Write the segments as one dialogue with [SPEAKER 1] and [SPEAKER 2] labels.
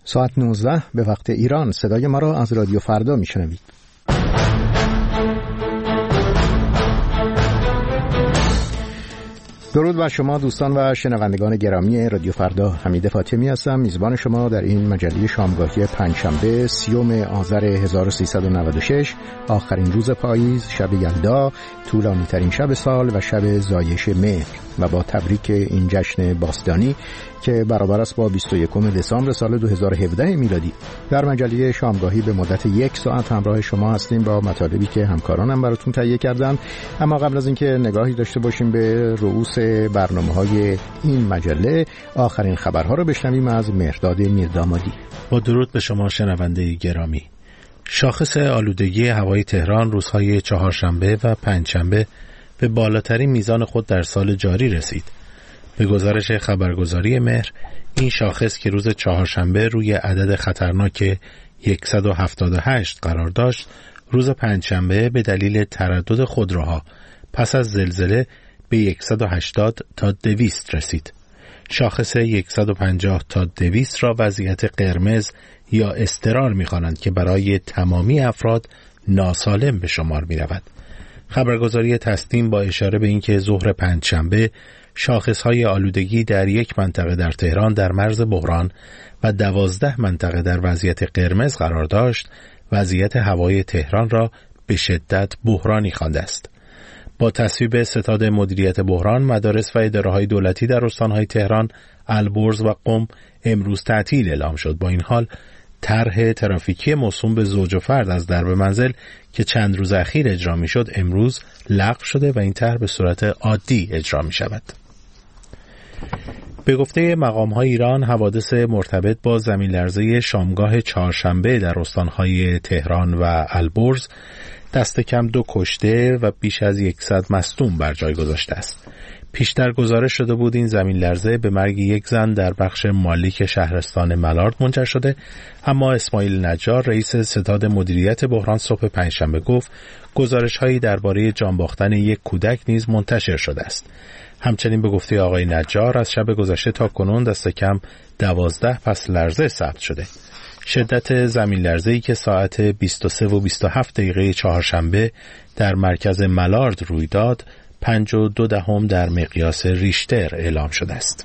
[SPEAKER 1] ساعت 19 به وقت ایران. صدای ما را از رادیو فردا میشنوید. درود بر شما دوستان و شنوندگان گرامی رادیو فردا. حمید فاطمی هستم، میزبان شما در این مجله شامگاهی پنجشنبه 30 آذر 1396، آخرین روز پاییز، شب یلدا، طولانی ترین شب سال و شب زایش مهر، و با تبریک این جشن باستانی که برابر است با 21 دسامبر سال 2017 میلادی. در مجله شامگاهی به مدت 1 ساعت همراه شما هستیم با مطالبی که همکارانم براتون تهیه کردن. اما قبل از اینکه نگاهی داشته باشیم به رؤوس برنامه‌های این مجله، آخرین خبرها رو بشنویم از مهرداد میردامادی.
[SPEAKER 2] با درود به شما شنونده گرامی. شاخص آلودگی هوای تهران روزهای چهارشنبه و پنجشنبه به بالاترین میزان خود در سال جاری رسید. به گزارش خبرگزاری مهر، این شاخص که روز چهارشنبه روی عدد خطرناک 178 قرار داشت، روز پنجشنبه به دلیل تردد خودروها پس از زلزله به 180 تا 200 رسید. شاخص 150 تا 200 را وضعیت قرمز یا اضطرار می‌خوانند که برای تمامی افراد ناسالم به شمار می‌رود. خبرگزاری تسنیم با اشاره به اینکه ظهر پنجشنبه شاخص‌های آلودگی در یک منطقه در تهران در مرز بحران و 12 منطقه در وضعیت قرمز قرار داشت، وضعیت هوای تهران را به شدت بحرانی خوانده است. با تصویب ستاد مدیریت بحران، مدارس و اداره‌های دولتی در استان‌های تهران، البرز و قم امروز تعطیل اعلام شد. با این حال طرح ترافیکی موسوم به زوج و فرد از درب منزل که چند روز اخیر اجرا می‌شد امروز لغو شده و این طرح به صورت عادی اجرا می‌شود. به گفته مقام‌های ایران، حوادث مرتبط با زمین لرزه شامگاه چهارشنبه در استان‌های تهران و البرز دست کم 2 کشته و بیش از 100 مصدوم بر جای گذاشته است. پیشتر گزارش شده بود این زمین لرزه به مرگ یک زن در بخش مالیک شهرستان ملارد منجر شده، اما اسماعیل نجار رئیس ستاد مدیریت بحران صبح پنجشنبه گفت گزارش‌هایی درباره جان باختن یک کودک نیز منتشر شده است. همچنین به گفته آقای نجار از شب گذشته تا کنون دست کم 12 پس لرزه ثبت شده. شدت زمین لرزه‌ای که ساعت 23:27 چهارشنبه در مرکز ملارد روی داد 5.2 در مقیاس ریشتر اعلام شده است.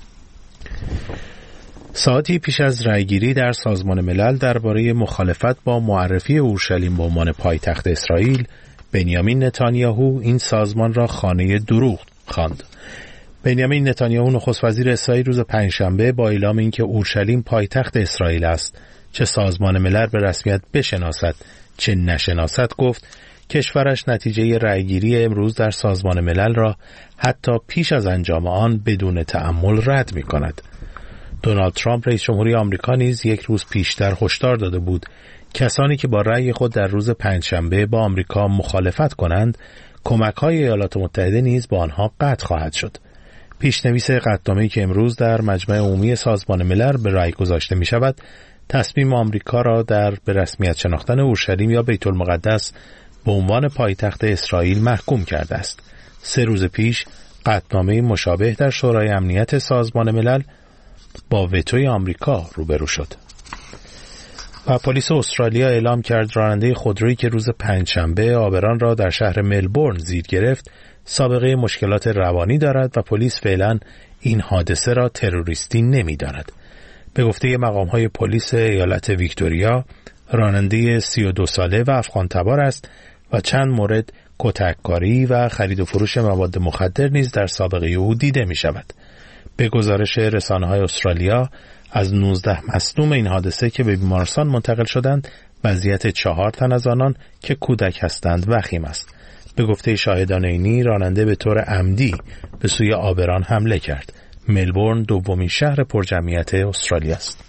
[SPEAKER 2] ساعتی پیش از رأیگیری در سازمان ملل درباره مخالفت با معرفی اورشلیم به عنوان پایتخت اسرائیل، بنیامین نتانیاهو این سازمان را خانه دروغ خواند. بنیامین نتانیاهو نخست وزیر اسرائیل روز پنجشنبه با اعلام اینکه اورشلیم پایتخت اسرائیل است، چه سازمان ملل به رسمیت بشناسد چه نشناسد، گفت کشورش نتیجه رأیگیری امروز در سازمان ملل را حتی پیش از انجام آن بدون تأمل رد می کند. دونالد ترامپ رئیس جمهوری آمریکا نیز یک روز پیشتر هشدار داده بود کسانی که با رأی خود در روز پنجشنبه با آمریکا مخالفت کنند، کمک‌های ایالات متحده نیز با آنها قطع خواهد شد. پیشنویس قطعنامه‌ای که امروز در مجمع عمومی سازمان ملل به رأی گذاشته می شود، تصمیم آمریکا را در به رسمیت شناختن اورشلیم یا بیت المقدس به عنوان پایتخت اسرائیل محکوم کرده است. 3 روز پیش قطعنامه مشابه در شورای امنیت سازمان ملل با وتوی آمریکا روبرو شد. و پلیس استرالیا اعلام کرد راننده خودرویی که روز پنجشنبه آبران را در شهر ملبورن زیر گرفت سابقه مشکلات روانی دارد و پلیس فعلا این حادثه را تروریستی نمی‌داند. به گفته مقام‌های پلیس ایالت ویکتوریا، راننده 32 ساله و افغان تبار است و چند مورد کتککاری و خرید و فروش مواد مخدر نیز در سابقه او دیده می شود. به گزارش رسانه‌های استرالیا، از 19 مصدوم این حادثه که به بیمارستان منتقل شدند، وضعیت 4 تن از آنان که کودک هستند وخیم است. به گفته شاهدان عینی، راننده به طور عمدی به سوی آبران حمله کرد. ملبورن دومین شهر پرجمعیت استرالیا است.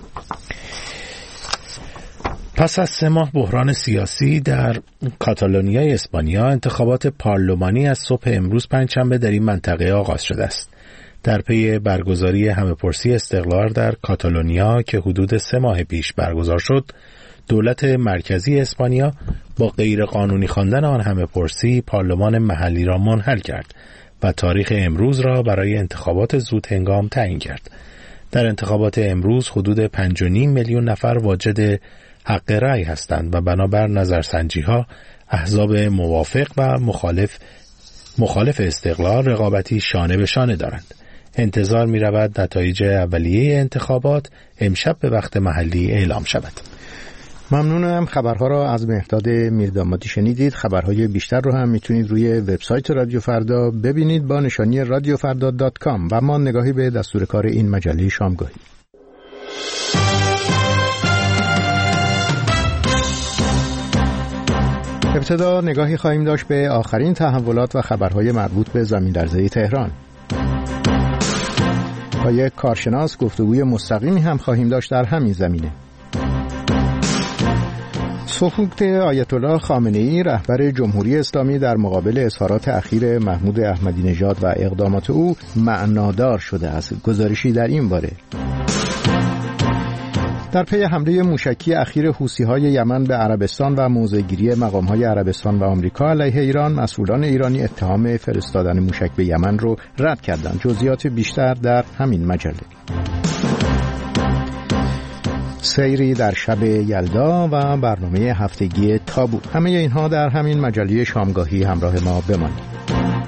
[SPEAKER 2] پس از 3 ماه بحران سیاسی در کاتالونیای اسپانیا، انتخابات پارلمانی از صبح امروز پنجشنبه در این منطقه آغاز شده است. در پی برگزاری همه‌پرسی استقلال در کاتالونیا که حدود 3 ماه پیش برگزار شد، دولت مرکزی اسپانیا با غیر قانونی خواندن آن همه‌پرسی پارلمان محلی را منحل کرد و تاریخ امروز را برای انتخابات زود هنگام تعیین کرد. در انتخابات امروز حدود 5.5 میلیون نفر واجد حق رأی هستند و بنابر نظرسنجی‌ها احزاب موافق و مخالف استقلال رقابتی شانه به شانه دارند. انتظار می رود نتایج اولیه انتخابات امشب به وقت محلی اعلام شود.
[SPEAKER 1] ممنونم. خبرها را از مهرداد میردامادی شنیدید. خبرهای بیشتر رو هم میتونید روی وبسایت رادیو فردا ببینید با نشانی radiofrda.com و ما نگاهی به دستور کار این مجله شامگاهی. ابتدا نگاهی خواهیم داشت به آخرین تحولات و خبرهای مربوط به زمین‌لرزه تهران. با یک کارشناس گفتگوی مستقیمی هم خواهیم داشت در همین زمینه. سکوت آیت الله خامنه‌ای رهبر جمهوری اسلامی در مقابل اظهارات اخیر محمود احمدی نژاد و اقدامات او معنادار شده است. گزارشی در این باره. در پی حمله موشکی اخیر حوثی‌های یمن به عربستان و موضع‌گیری مقام‌های عربستان و آمریکا علیه ایران، مسئولان ایرانی اتهام فرستادن موشک به یمن رو رد کردند. جزئیات بیشتر در همین مجله. سیری در شب یلدا و برنامه هفتگی تابو، همه اینها در همین مجله شامگاهی. همراه ما بمانید.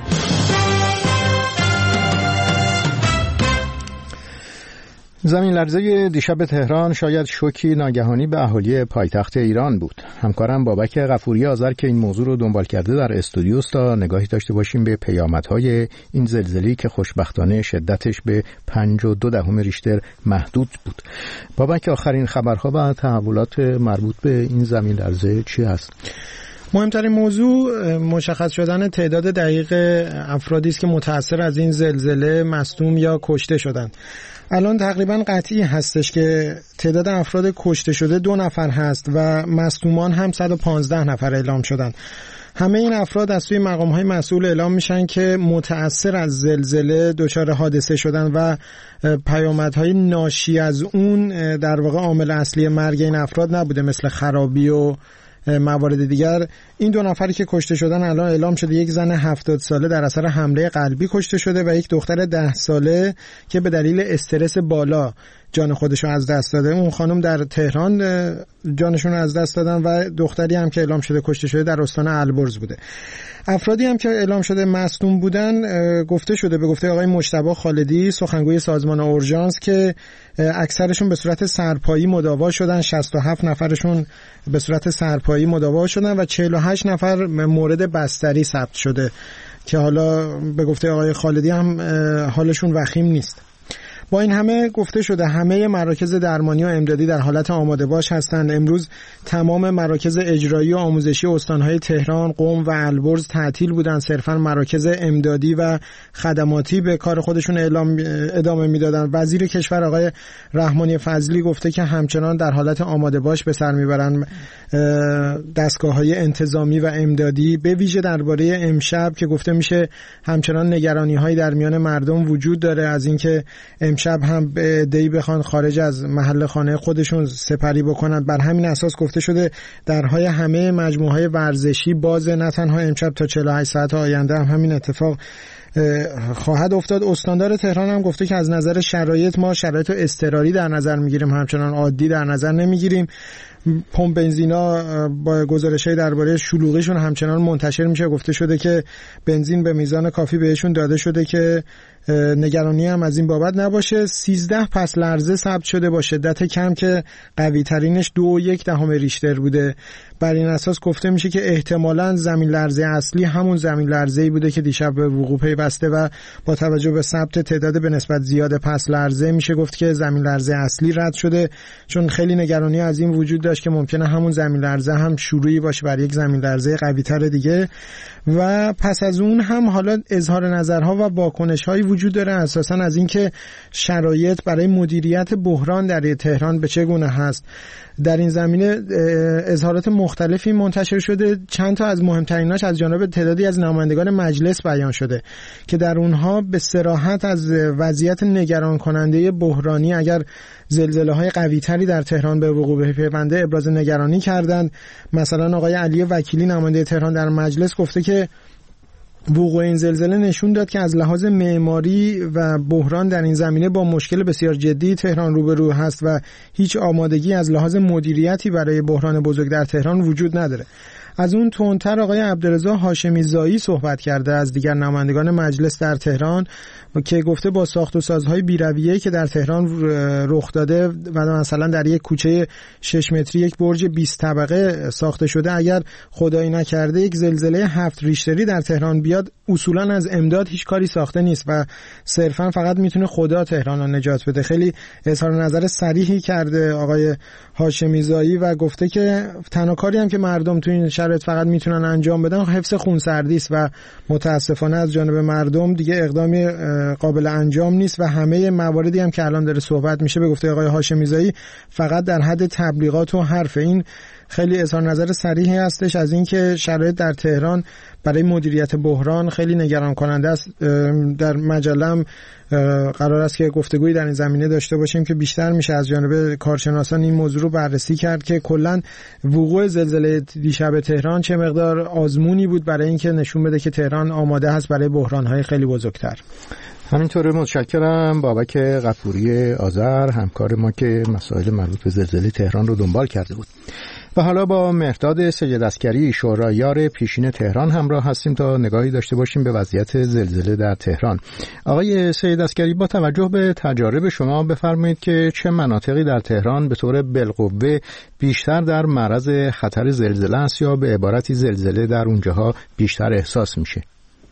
[SPEAKER 1] زمین لرزه دیشب تهران شاید شوکی ناگهانی به اهالی پایتخت ایران بود. همکارم بابک غفوری آذر که این موضوع رو دنبال کرده در استودیو است تا نگاهی داشته باشیم به پیامدهای این زلزله‌ای که خوشبختانه شدتش به 5.2 ریشتر محدود بود. بابک، آخرین خبرها و تحولات مربوط به این زمین لرزه چی هست؟
[SPEAKER 3] مهمترین موضوع مشخص شدن تعداد دقیق افرادی است که متأثر از این زلزله مصدوم یا کشته شدند. الان تقریبا قطعی هستش که تعداد افراد کشته شده 2 نفر هست و مصدومان هم 115 نفر اعلام شدند. همه این افراد از سوی مقام‌های مسئول اعلام میشن که متأثر از زلزله دچار حادثه شدن و پیامدهای ناشی از اون در واقع عامل اصلی مرگ این افراد نبوده، مثل خرابی و موارد دیگر. این 2 نفری که کشته شدن الان اعلام شده، یک زن 70 ساله در اثر حمله قلبی کشته شده و یک دختر 10 ساله که به دلیل استرس بالا جان خودش رو از دست داده. اون خانم در تهران جانشون رو از دست دادن و دختری هم که اعلام شده کشته شده در استان البرز بوده. افرادی هم که اعلام شده مصدوم بودن گفته شده به گفته آقای مجتبی خالدی سخنگوی سازمان اورژانس که اکثرشون به صورت سرپایی مداوا شدن، 67 نفرشون به صورت سرپایی مداوا شدن و 48 نفر مورد بستری ثبت شده که حالا به گفته آقای خالدی هم حالشون وخیم نیست. با این همه گفته شده همه مراکز درمانی و امدادی در حالت آماده باش هستند. امروز تمام مراکز اجرایی و آموزشی استانهای تهران، قم و البرز تعطیل بودند. صرفا مراکز امدادی و خدماتی به کار خودشون ادامه میدادند. وزیر کشور آقای رحمانی فضلی گفته که همچنان در حالت آماده باش به سر میبرند دستگاه‌های انتظامی و امدادی. به ویژه درباره امشب که گفته میشه همچنان نگرانی‌هایی در میان مردم وجود داره از اینکه شب هم به عده‌ای بخوان خارج از محل خانه خودشون سپری بکنن. بر همین اساس گفته شده درهای همه مجموعه‌های ورزشی باز، نه تنها امشب تا 48 ساعت آینده هم همین اتفاق خواهد افتاد. استاندار تهران هم گفته که از نظر شرایط ما شرایط اضطراری در نظر میگیریم، همچنان عادی در نظر نمیگیریم. پمپ بنزینا با گزارش‌های درباره شلوغیشون همچنان منتشر میشه. گفته شده که بنزین به میزان کافی بهشون داده شده که نگرانی هم از این بابت نباشه. 13 پس لرزه ثبت شده با شدت کم که قوی ترینش 2.1 ریشتر بوده. بر این اساس گفته میشه که احتمالاً زمین لرزه اصلی همون زمین لرزه‌ای بوده که دیشب به وقوع پیوسته و با توجه به ثبت تعداد به نسبت زیاد پس لرزه میشه گفت که زمین لرزه اصلی رد شده، چون خیلی نگرانی از این وجود داشت که ممکنه همون زمین لرزه هم شروعی باشه بر یک زمین لرزه قوی تر دیگه. و پس از اون هم حالا اظهار نظرها و واکنش‌هایی وجود داره اساساً از اینکه شرایط برای مدیریت بحران در تهران به چه گونه هست. در این زمینه اظهارات مختلفی منتشر شده. چند تا از مهمتریناش از جانب تعدادی از نمایندگان مجلس بیان شده که در اونها به صراحت از وضعیت نگران کننده بحرانی اگر زلزله‌های قوی‌تری در تهران به وقوع بپیونده ابراز نگرانی کردند. مثلا آقای علی وکیلی نماینده تهران در مجلس گفته که وقوع این زلزله نشون داد که از لحاظ معماری و بحران در این زمینه با مشکل بسیار جدی تهران روبرو هست و هیچ آمادگی از لحاظ مدیریتی برای بحران بزرگ در تهران وجود نداره. از اون تندتر آقای عبدالرضا هاشمی زایی صحبت کرده از دیگر نمایندگان مجلس در تهران که گفته با ساخت و سازهای بی‌رویه‌ای که در تهران رخ داده و مثلا در یک کوچه 6 متری یک برج 20 طبقه ساخته شده، اگر خدایی نکرده یک زلزله 7 ریشتری در تهران بیاد اصولا از امداد هیچ کاری ساخته نیست و صرفا فقط میتونه خدا تهران رو نجات بده. خیلی اظهار نظر صریحی کرده آقای هاشمی زایی و گفته که تنها کاری هم که مردم تو این شرایط فقط میتونن انجام بدن حفظ خونسردی است و متاسفانه از جانب مردم دیگه اقدامی قابل انجام نیست و همه مواردی هم که الان داره صحبت میشه به گفته آقای هاشمی زایی فقط در حد تبلیغات و حرف. این خیلی اظهار نظر صریحی هستش از اینکه شرایط در تهران برای مدیریت بحران خیلی نگران کننده است. در مجله قرار است که گفتگویی در این زمینه داشته باشیم که بیشتر میشه از جانب کارشناسان این موضوع رو بررسی کرد که کلا وقوع زلزله دیشب تهران چه مقدار آزمونی بود برای اینکه نشون بده که تهران آماده هست برای بحران‌های خیلی بزرگتر.
[SPEAKER 1] همینطوره متشکرم بابک غفوری آذر همکار ما که مسائل مربوط به زلزله تهران رو دنبال کرده بود. و حالا با مهرداد سید عسکری شورایار پیشین تهران همراه هستیم تا نگاهی داشته باشیم به وضعیت زلزله در تهران. آقای سید عسکری، با توجه به تجارب شما بفرمایید که چه مناطقی در تهران به طور بالقوه بیشتر در معرض خطر زلزله است یا به عبارتی زلزله در اونجاها بیشتر احساس میشه؟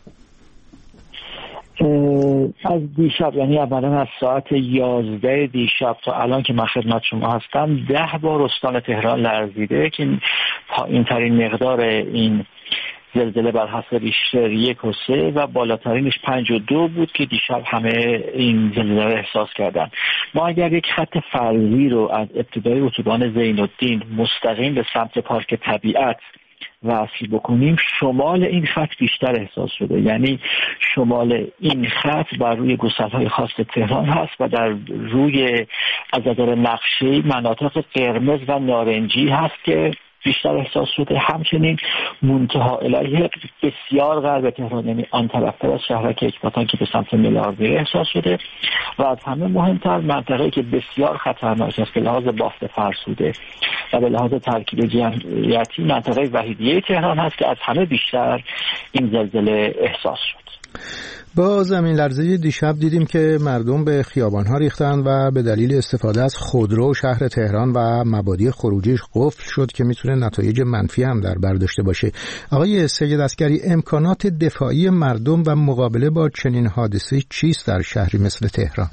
[SPEAKER 4] از دیشب، یعنی اولا از ساعت 11 دیشب تا الان که من خدمت شما هستم 10 بار استان تهران لرزیده که پایین ترین مقدار این زلزله بر حسب ریشتر 1 و 3 و بالاترینش 5.2 بود که دیشب همه این زلزله رو احساس کردن. ما اگر یک خط فرضی رو از ابتدای اتوبان زین‌الدین مستقیم به سمت پارک طبیعت وصل بکنیم، شمال این خط بیشتر احساس شده. یعنی شمال این خط بر روی گسل‌های خاص تهران هست و در روی از نظر نقشه مناطق قرمز و نارنجی هست که بیشتر احساس شده. همچنین منتها الیه بسیار غرب تهران، یعنی آن طرفتر از شهرک اکباتان که به سمت ملاردیه احساس شده و از همه مهمتر منطقه‌ای که بسیار خطرناک است به لحاظ بافت فرسوده و به لحاظ ترکیب جمعیتی منطقه وحیدیه تهران هست که از همه بیشتر این زلزله احساس شد.
[SPEAKER 1] با زمین لرزه دیشب دیدیم که مردم به خیابان‌ها ریختن و به دلیل استفاده از خودرو شهر تهران و مبادی خروجیش قفل شد که میتونه نتایج منفی هم در بر داشته باشه. آقای سید عسکری، امکانات دفاعی مردم و مقابله با چنین حادثه چیست در شهری مثل تهران؟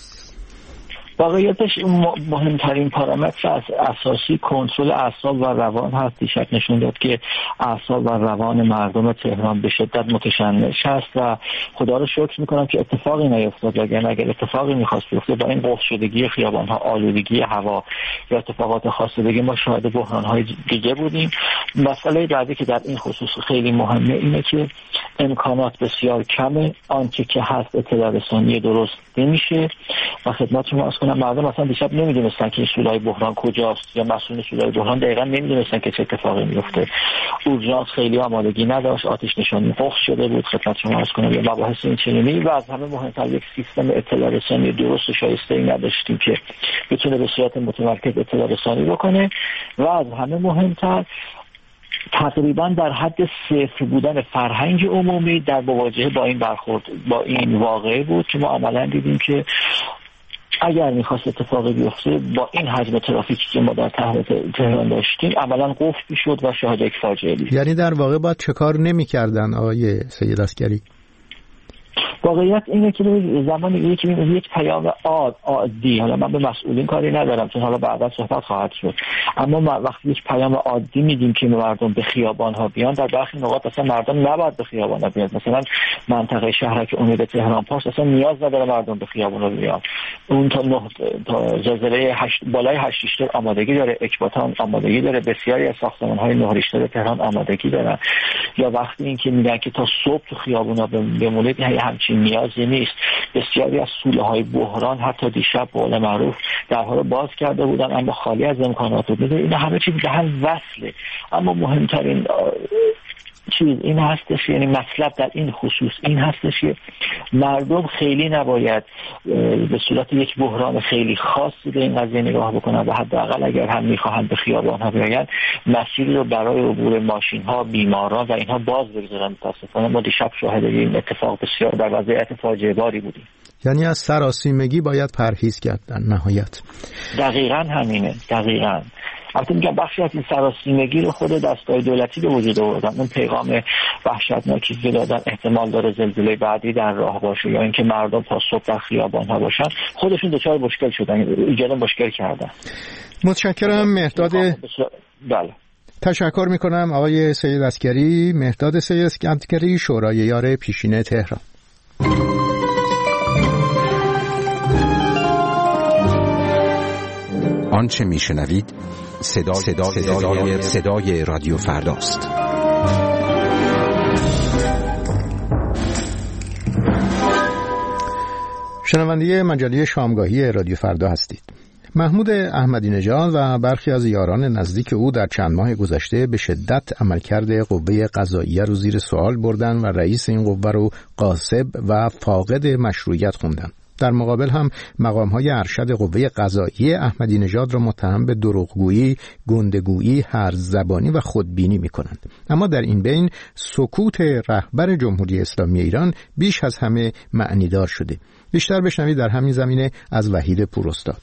[SPEAKER 4] واقعیتش مهمترین پارامتر اساسی کنترل اعصاب و روان هست. دیشب نشون داد که اعصاب و روان مردم تهران به شدت متشنج هست و خدا رو شکر میکنم که اتفاقی نیفتاد، وگرنه اگر اتفاقی میخواست بیفته با این قفل شدگی خیابان‌ها، آلودگی هوا یا اتفاقات خاص دیگه ما شاهد بحران‌های دیگه بودیم. مسئله بعدی که در این خصوص خیلی مهمه اینه که امکانات بسیار کمه، آنچه که هست اطلاع رسانی درست نمیشه و خدمت شما عرض کنم مردم اصلا دیشب نمیدونستن که سولای بحران کجاست یا مسئول سولای بحران دقیقاً نمیدونستن که چه اتفاقی میفته. اورژانس خیلی آمادگی نداشت، آتش نشانی قفل شده بود، خدمت شما عرض کنم یا مباحث این چنینی و از همه مهمتر یک سیستم اطلاع رسانی درست و شایسته‌ای نداشتیم که بتونه به صورت متمرکز اطلاع رسانی بکنه و از همه مهمتر تقریبا در حد صفر بودن فرهنگ عمومی در مواجهه با این برخورد با این واقعه بود که ما عملا دیدیم که اگر میخواست اتفاقی بیفته با این حجم ترافیکی که ما در تهران داشتیم عملا قفل میشد و شاهد یک فاجعه بود.
[SPEAKER 1] یعنی در واقع باید چه کار نمی‌کردن آقای سید عسکری؟
[SPEAKER 4] واقعیت اینه که زمانی یک پیام عادی، حالا من به مسئولین کاری ندارم چون حالا بعدا صحبت خواهد شد، اما وقتی یک پیام عادی میدیم که مردم به خیابان‌ها بیان، در برخی نقاط اصلا مردم نباید به خیابان‌ها بیان. مثلا منطقه شهرک امید تهران پاس اصلا نیاز نداره مردم به خیابان‌ها بیان. اون تا زلزله بالای 8 ریشتر آمادگی داره، اکباتان آمادگی داره، بسیاری از ساختمان‌های 9 ریشتر تهران آمادگی دارن. یا وقتی اینکه میگن که تا صبح تو خیابان‌ها بمونید، همچین نیازی نیست. بسیاری از سوله‌های بحران حتی دیشب به قول معروف درها رو باز کرده بودن اما خالی از امکانات بود. این همه چیز به هم وصله. اما مهمترین این هستش، یعنی مطلب در این خصوص این هستش که مردم خیلی نباید به صورت یک بحران خیلی خاصی به این قضیه نگاه بکنن و حداقل اگر هم میخواهند به خیابان‌ها بیاین مسیری رو برای عبور ماشین‌ها، بیماران و اینها باز بگذارن. متأسفانه ما دیشب شاهد این اتفاق بسیار در وضعیت فاجعه باری بودیم.
[SPEAKER 1] یعنی از سراسیمگی باید پرهیز کرد در نهایت.
[SPEAKER 4] دقیقاً همینه، دقیقاً. البته میگم بخشی از این سراسیمگی رو خود دستگاه دولتی به وجود آوردن. اون پیغام وحشتناکی که دادن احتمال داره زلزله بعدی در راه باشه یا اینکه مردم تا صبح در خیابان‌ها باشن، خودشون دچار مشکل شدن، ایجاد مشکل کردن.
[SPEAKER 1] متشکرم مهداد.
[SPEAKER 4] بله.
[SPEAKER 1] تشکر میکنم آقای سید عسگری، مهداد سید عسگری، شورای یار پیشین تهران.
[SPEAKER 5] آنچه میشنوید صدای رادیو فرداست.
[SPEAKER 1] شنونده مجله شامگاهی رادیو فردا هستید. محمود احمدی نژاد و برخی از یاران نزدیک او در چند ماه گذشته به شدت عملکرد قوه قضاییه رو زیر سوال بردن و رئیس این قوه رو غاصب و فاقد مشروعیت خوندن. در مقابل هم مقام‌های ارشد قوه قضاییه احمدی نژاد را متهم به دروغگویی، گندگویی، هرزبانی و خودبینی می‌کنند. اما در این بین سکوت رهبر جمهوری اسلامی ایران بیش از همه معنیدار شده. بیشتر بشنوید در همین زمینه از وحید پوراستاد.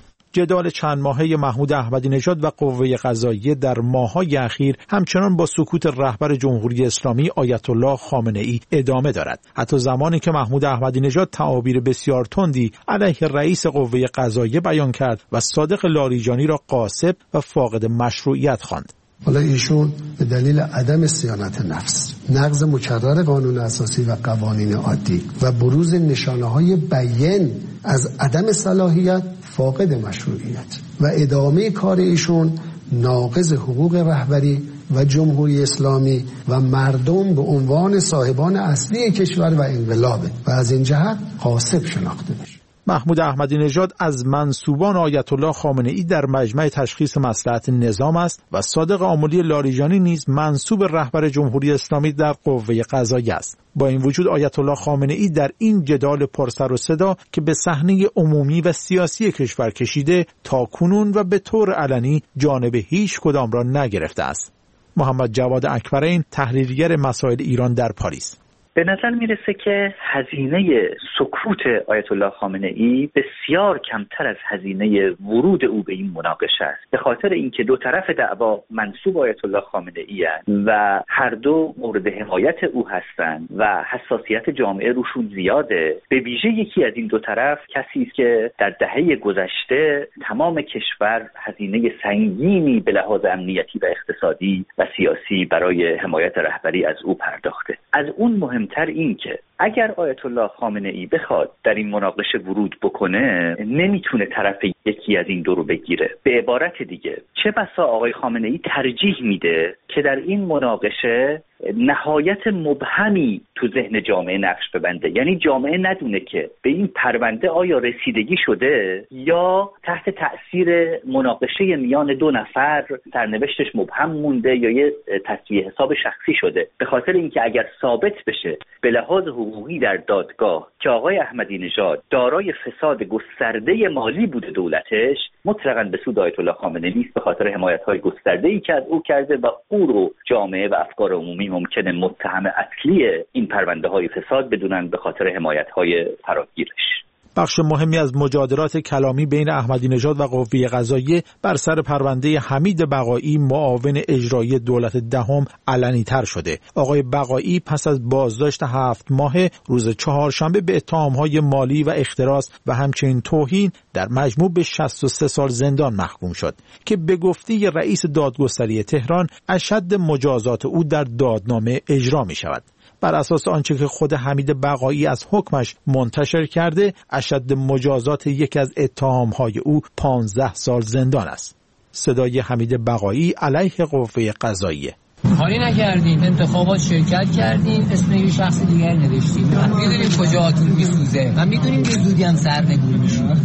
[SPEAKER 6] جدال چند ماهه محمود احمدی نژاد و قوه قضاییه در ماه‌های اخیر همچنان با سکوت رهبر جمهوری اسلامی آیت الله خامنه ای ادامه دارد. حتی زمانی که محمود احمدی نژاد تعابیر بسیار تندی علیه رئیس قوه قضاییه بیان کرد و صادق لاریجانی را غاصب و فاقد مشروعیت خواند.
[SPEAKER 7] حالا ایشون به دلیل عدم صیانت نفس، نقض مکرر قانون اساسی و قوانین عادی و بروز نشانه‌های بیان از عدم صلاحیت فاقد مشروعیت و ادامه کار ایشون ناقض حقوق رهبری و جمهوری اسلامی و مردم به عنوان صاحبان اصلی کشور و انقلابه و از این جهت غاصب شناخته میشه.
[SPEAKER 6] محمود احمدی نژاد از منسوبان آیت الله خامنه ای در مجمع تشخیص مصلحت نظام است و صادق آملی لاریجانی نیز منسوب رهبر جمهوری اسلامی در قوه قضاییه است. با این وجود آیت الله خامنه ای در این جدال پرسر و صدا که به صحنه عمومی و سیاسی کشور کشیده تاکنون و به طور علنی جانب هیچ کدام را نگرفته است. محمد جواد اکبرین، تحلیلگر مسائل ایران در پاریس:
[SPEAKER 8] به نظر میرسه که هزینه سکوت آیت الله خامنه ای بسیار کمتر از هزینه ورود او به این مناقشه است، به خاطر اینکه دو طرف دعوا منسوب آیت الله خامنه ای هستند و هر دو مورد حمایت او هستند و حساسیت جامعه روشون زیاده. به ویژه یکی از این دو طرف کسی است که در دهه گذشته تمام کشور هزینه سنگینی به لحاظ امنیتی و اقتصادی و سیاسی برای حمایت رهبری از او پرداخته. از اون مهمتر این که اگر آیت الله خامنه ای بخواد در این مناقشه ورود بکنه نمیتونه طرف یکی از این دو رو بگیره. به عبارت دیگه چه بسا آقای خامنه ای ترجیح میده که در این مناقشه نهایت مبهمی تو ذهن جامعه نقش ببنده، یعنی جامعه ندونه که به این پرونده آیا رسیدگی شده یا تحت تأثیر مناقشه میان دو نفر سرنوشتش مبهم مونده یا یه تسویه حساب شخصی شده. به خاطر اینکه اگر ثابت بشه به لحاظ حقوقی در دادگاه که آقای احمدی نژاد دارای فساد گسترده مالی بوده دولتش، مطلقاً به سود آیت الله خامنه نیست، به خاطر حمایت‌های گسترده‌ای که از او کرده و او رو جامعه و افکار عمومی ممکنه متهم اصلی این پرونده‌های فساد بدونن به خاطر حمایت‌های فراگیرش.
[SPEAKER 6] بخش مهمی از مجادلات کلامی بین احمدی نژاد و قوه قضاییه بر سر پرونده حمید بقایی معاون اجرایی دولت دهم علنی تر شده. آقای بقایی پس از بازداشت 7 ماه روز چهارشنبه به اتهام‌های مالی و اختلاس و همچنین توهین در مجموع به 63 سال زندان محکوم شد که به گفته رئیس دادگستری تهران اشد مجازات او در دادنامه اجرا می شود. بر اساس آنچه که خود حمید بقایی از حکمش منتشر کرده، اشد مجازات یکی از اتهام‌های او 15 سال زندان است. صدای حمید بقایی علیه قوه قضاییه:
[SPEAKER 9] کاری نکردین، انتخابات شرکت کردین، اسم یه شخص دیگر نوشتین. من میدونیم کجا آتون میسوزه، من میدونیم که زودی هم سرنگون میشیم.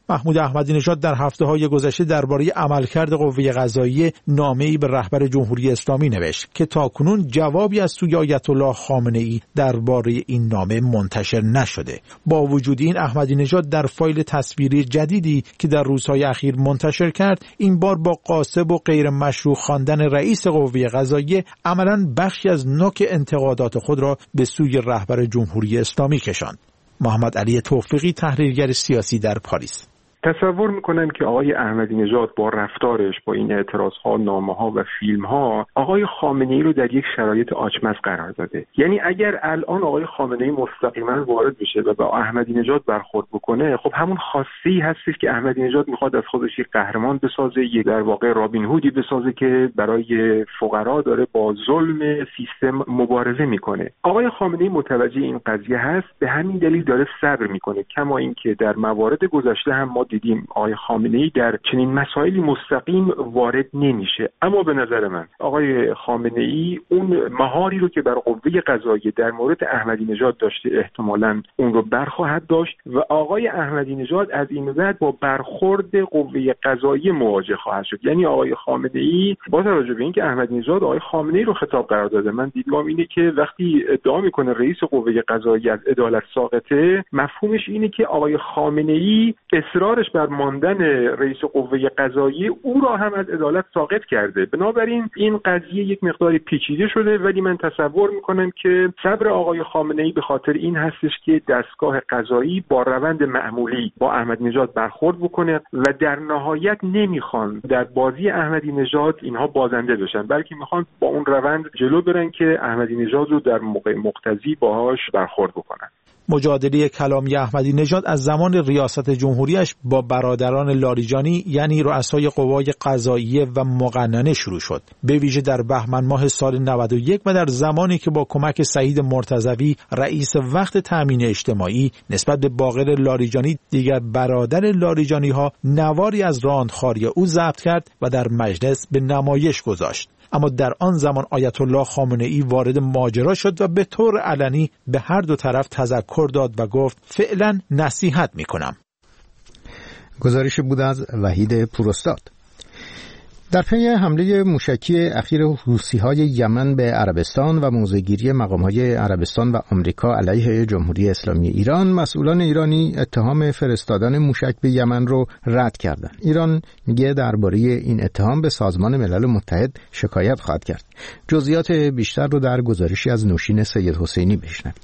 [SPEAKER 6] محمود احمدی نژاد در هفته‌های گذشته درباره عملکرد قوه قضاییه نامه‌ای به رهبر جمهوری اسلامی نوشت که تاکنون جوابی از سوی آیت الله خامنه‌ای درباره این نامه منتشر نشده. با وجود این احمدی نژاد در فایل تصویری جدیدی که در روزهای اخیر منتشر کرد، این بار با قاصب و غیر مشروع خواندن رئیس قوه قضاییه عملاً بخشی از نوک انتقادات خود را به سوی رهبر جمهوری اسلامی کشاند. محمد علی توفیقی، تحلیلگر سیاسی در پاریس:
[SPEAKER 10] تصور میکنم که آقای احمدی نژاد با رفتارش، با این اعتراضها، نامه‌ها و فیلم‌ها، آقای خامنه‌ای رو در یک شرایط آچمز قرار داده. یعنی اگر الان آقای خامنه‌ای مستقیما وارد بشه و با احمدی نژاد برخورد بکنه، خب همون خاصی هستش که احمدی نژاد میخواد از خودش یک قهرمان بسازه، یک در واقع رابین هودی بسازه که برای فقرا داره با ظلم سیستم مبارزه میکنه. آقای خامنه‌ای متوجه این قضیه هست، به همین دلیل داره صبر میکنه. کما اینکه در موارد گذشته هم ما دیدیم آقای خامنه‌ای در چنین مسائلی مستقیم وارد نمیشه. اما به نظر من آقای خامنه‌ای اون مهاری رو که بر قوه قضاییه در مورد احمدی نژاد داشته احتمالاً اون رو برخواهد داشت و آقای احمدی نژاد از این بعد با برخورد قوه قضاییه مواجه خواهد شد. یعنی آقای خامنه‌ای با توجه به اینکه احمدی نژاد آقای خامنه‌ای رو خطاب قرار داده، من دیدگاهم اینه که وقتی ادعا میکنه رئیس قوه قضاییه از عدالت ساقطه، مفهومش اینه که آقای خامنه‌ای اصرارش بر ماندن رئیس قوه قضاییه او را هم از عدالت ساقط کرده. بنابراین این قضیه یک مقداری پیچیده شده، ولی من تصور میکنم که صبر آقای خامنه‌ای به خاطر این هستش که دستگاه قضایی با روند معمولی با احمدی نژاد برخورد بکنه و در نهایت نمیخوان در بازی احمدی نژاد اینها بازنده بشن، بلکه میخوان با اون روند جلو برن که احمدی نژاد رو در موقع مقتضی باهاش برخورد بکنن.
[SPEAKER 6] مجادله کلامی احمدی نژاد از زمان ریاست جمهوریش با برادران لاریجانی یعنی رؤسای قوای قضاییه و مقننه شروع شد، به ویژه در بهمن ماه سال 91 و در زمانی که با کمک سعید مرتضوی رئیس وقت تامین اجتماعی نسبت به باقر لاریجانی دیگر برادر لاریجانی ها نواری از راندخاری او ضبط کرد و در مجلس به نمایش گذاشت. اما در آن زمان آیت الله خامنه‌ای وارد ماجرا شد و به طور علنی به هر دو طرف تذکر داد و گفت فعلا نصیحت میکنم.
[SPEAKER 1] گزارش بود از وحید پوراستاد. در پی حمله موشکی اخیر حوثی‌های یمن به عربستان و موضع‌گیری مقام‌های عربستان و آمریکا علیه جمهوری اسلامی ایران، مسئولان ایرانی اتهام فرستادن موشک به یمن رو رد کردند. ایران میگه درباره این اتهام به سازمان ملل متحد شکایت خواهد کرد. جزئیات بیشتر رو در گزارشی از نوشین سید حسینی بشنوید.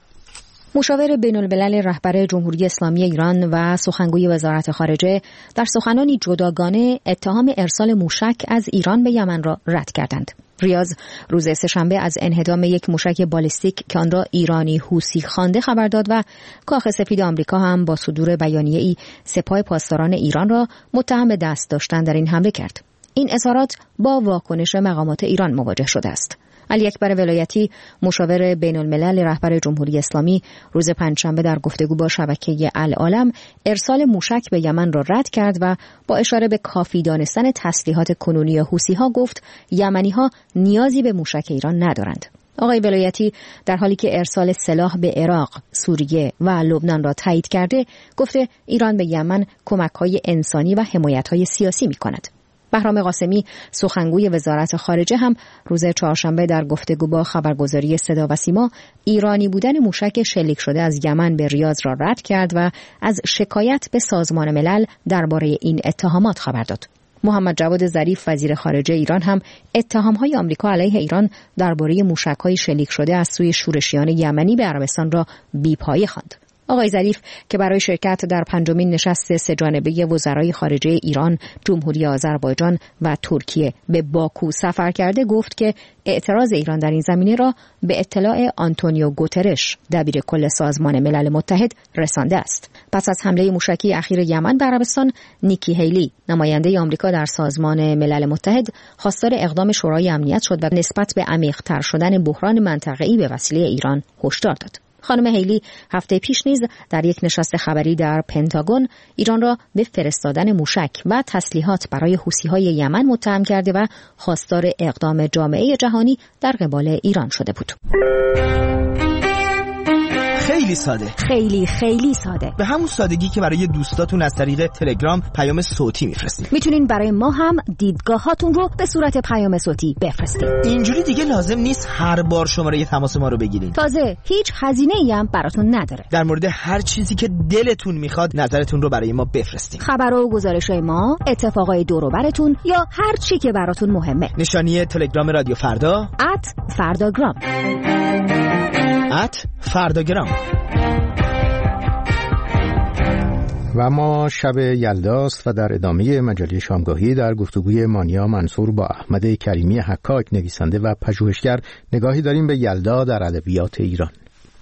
[SPEAKER 11] مشاور بین‌الملل رهبر جمهوری اسلامی ایران و سخنگوی وزارت خارجه در سخنانی جداگانه اتهام ارسال موشک از ایران به یمن را رد کردند. ریاض روز سه‌شنبه از انهدام یک موشک بالستیک که آن را ایرانی حوثی خوانده خبر داد و کاخ سفید آمریکا هم با صدور بیانیه‌ای سپاه پاسداران ایران را متهم به دست داشتن در این حمله کرد. این اظهارات با واکنش مقامات ایران مواجه شده است. علی اکبر ولایتی، مشاور بین‌الملل رهبر جمهوری اسلامی، روز پنجشنبه در گفتگو با شبکه العالم ارسال موشک به یمن را رد کرد و با اشاره به کافی دانستن تسلیحات کنونی حوثی‌ها گفت یمنی‌ها نیازی به موشک ایران ندارند. آقای ولایتی در حالی که ارسال سلاح به عراق، سوریه و لبنان را تایید کرده، گفته ایران به یمن کمک‌های انسانی و حمایت‌های سیاسی می‌کند. بهرام قاسمی، سخنگوی وزارت خارجه، هم روز چهارشنبه در گفتگو با خبرگزاری صدا و سیما ایرانی بودن موشک شلیک شده از یمن به ریاض را رد کرد و از شکایت به سازمان ملل درباره این اتهامات خبر داد. محمد جواد ظریف، وزیر خارجه ایران، هم اتهام‌های آمریکا علیه ایران درباره موشک‌های شلیک شده از سوی شورشیان یمنی به عربستان را بی‌پایه خواند. آقای ظریف که برای شرکت در پنجمین نشست سه‌جانبه وزرای خارجه ایران، جمهوری آذربایجان و ترکیه به باکو سفر کرده، گفت که اعتراض ایران در این زمینه را به اطلاع آنتونیو گوترش، دبیر کل سازمان ملل متحد، رسانده است. پس از حمله موشکی اخیر یمن به عربستان، نیکی هیلی، نماینده آمریکا در سازمان ملل متحد، خواستار اقدام شورای امنیت شد و نسبت به عمیق‌تر شدن بحران منطقه‌ای به وسیله ایران هشدار داد. خانم هیلی هفته پیش نیز در یک نشست خبری در پنتاگون ایران را به فرستادن موشک و تسلیحات برای حوثی‌های یمن متهم کرده و خواستار اقدام جامعه جهانی در قبال ایران شده بود.
[SPEAKER 12] خیلی ساده،
[SPEAKER 11] خیلی خیلی ساده،
[SPEAKER 12] به همون سادگی که برای دوستاتون از طریق تلگرام پیام صوتی میفرستید.
[SPEAKER 11] میتونین برای ما هم دیدگاهاتون رو به صورت پیام صوتی بفرستید.
[SPEAKER 12] اینجوری دیگه لازم نیست هر بار شماره تماس ما رو بگیرین.
[SPEAKER 11] تازه هیچ هزینه‌ای هم براتون نداره.
[SPEAKER 12] در مورد هر چیزی که دلتون میخواد نظرتون رو برای ما بفرستید.
[SPEAKER 11] خبر و گزارش‌های ما، اتفاقای دور و براتون یا هر چی که براتون مهمه.
[SPEAKER 12] نشانی تلگرام رادیو فردا
[SPEAKER 11] @فرداگرام.
[SPEAKER 12] @فرداگرام.
[SPEAKER 1] و ما شب یلداست و در ادامه مجله شامگاهی در گفتگوی مانیا منصور با احمد کریمی حکاک نویسنده و پژوهشگر نگاهی داریم به یلدا در ادبیات ایران.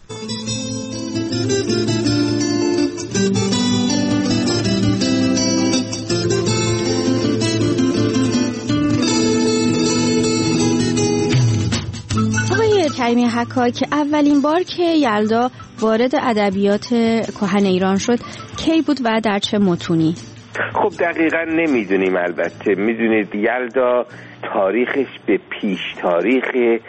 [SPEAKER 13] کریمی حکاک، اولین بار که یلدا وارد ادبیات کهن ایران شد کی بود و در چه متونی؟
[SPEAKER 14] خب دقیقاً نمیدونیم. البته میدونید یلدا تاریخش به پیش تاریخ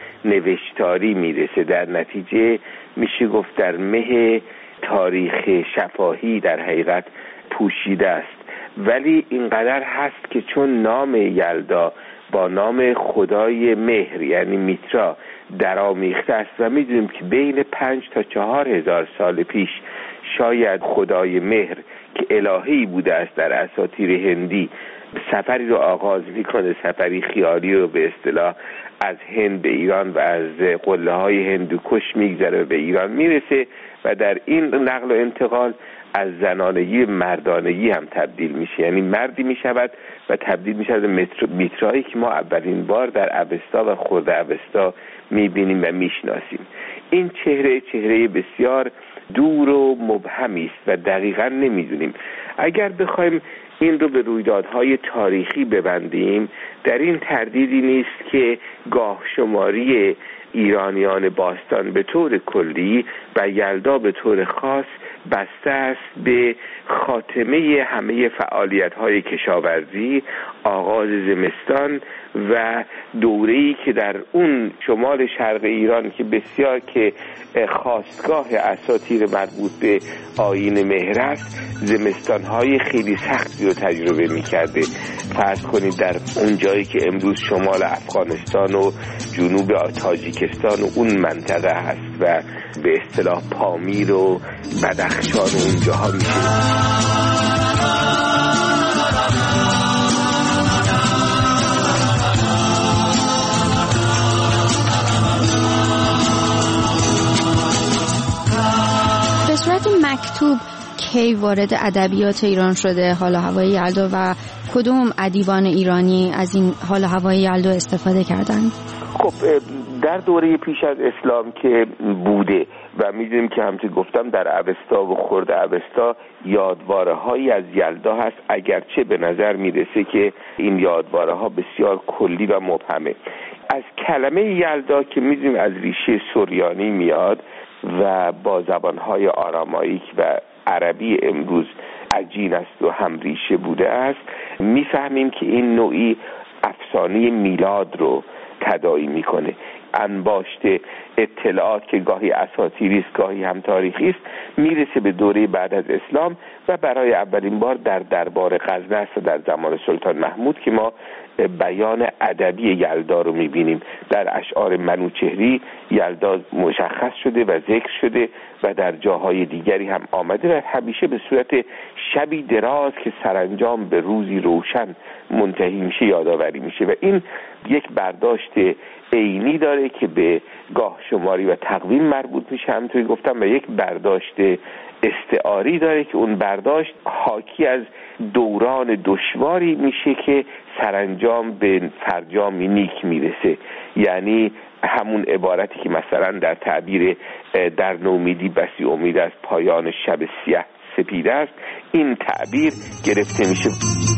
[SPEAKER 14] نوشتاری میرسه. در نتیجه میشه گفت در مه تاریخ شفاهی در حقیقت پوشیده است. ولی اینقدر هست که چون نام یلدا با نام خدای مهر یعنی میترا درآمیخته است و میدونیم که بین 5 تا 4000 سال پیش شاید خدای مهر که الهی بوده است در اساطیر هندی سفری رو آغاز میکنه، سفری خیالی رو به اصطلاح از هند به ایران و از قله‌های هندوکش میگذره و به ایران میرسه و در این نقل و انتقال از زنانگی مردانگی هم تبدیل میشه، یعنی مردی میشود و تبدیل میشه به میترایی که ما اولین بار در اوستا و خرد اوستا میبینیم و میشناسیم. این چهره بسیار دور و مبهمی است و دقیقاً نمیدونیم. اگر بخوایم این رو به رویدادهای تاریخی ببندیم، در این تردیدی نیست که گاه شماری ایرانیان باستان به طور کلی و یلدا به طور خاص بسته است به خاتمه همه فعالیت‌های کشاورزی، آغاز زمستان و دوره‌ای که در اون شمال شرق ایران که بسیار که خاستگاه اساطیر مربوط به آیین مهر است، زمستان‌های خیلی سختی رو تجربه می‌کرده. فرض کنید در اون جایی که امروز شمال افغانستان و جنوب تاجیکستان و اون منطقه هست و به اصطلاح پامیر و بدخشان و اونجاها میشه.
[SPEAKER 13] به صورت مکتوب کی وارد ادبیات ایران شده حال و هوای یلدا و کدوم ادیبان ایرانی از این حال و هوای یلدا استفاده کردند؟
[SPEAKER 14] خب در دوره پیش از اسلام که بوده و میدونیم که همچنین گفتم در اوستا و خرد اوستا یادواره هایی از یلدا هست، اگرچه به نظر میرسه که این یادواره ها بسیار کلی و مبهمه. از کلمه یلدا که میدونیم از ریشه سوریانی میاد و با زبانهای آراماییک و عربی امروز عجین است و هم ریشه بوده است، میفهمیم که این نوعی افسانه میلاد رو تداعی میکنه. انباشته اطلاعات که گاهی اساطیری است گاهی هم تاریخی است میرسه به دوره بعد از اسلام و برای اولین بار در دربار غزنه است و در زمان سلطان محمود که ما بیان ادبی یلدا رو میبینیم. در اشعار منوچهری یلدا مشخص شده و ذکر شده و در جاهای دیگری هم آمده و همیشه به صورت شبی دراز که سرانجام به روزی روشن منتهی میشه یادآوری میشه و این یک برداشت عینی داره که به گاه شماری و تقویم مربوط میشه همونطوری گفتم و یک برداشت استعاری داره که اون برداشت حاکی از دوران دشواری میشه که سرانجام به فرجامی نیک میرسه. یعنی همون عبارتی که مثلا در تعبیر در نومیدی بسی امید از پایان شب سیاه سپید است، این تعبیر گرفته میشه.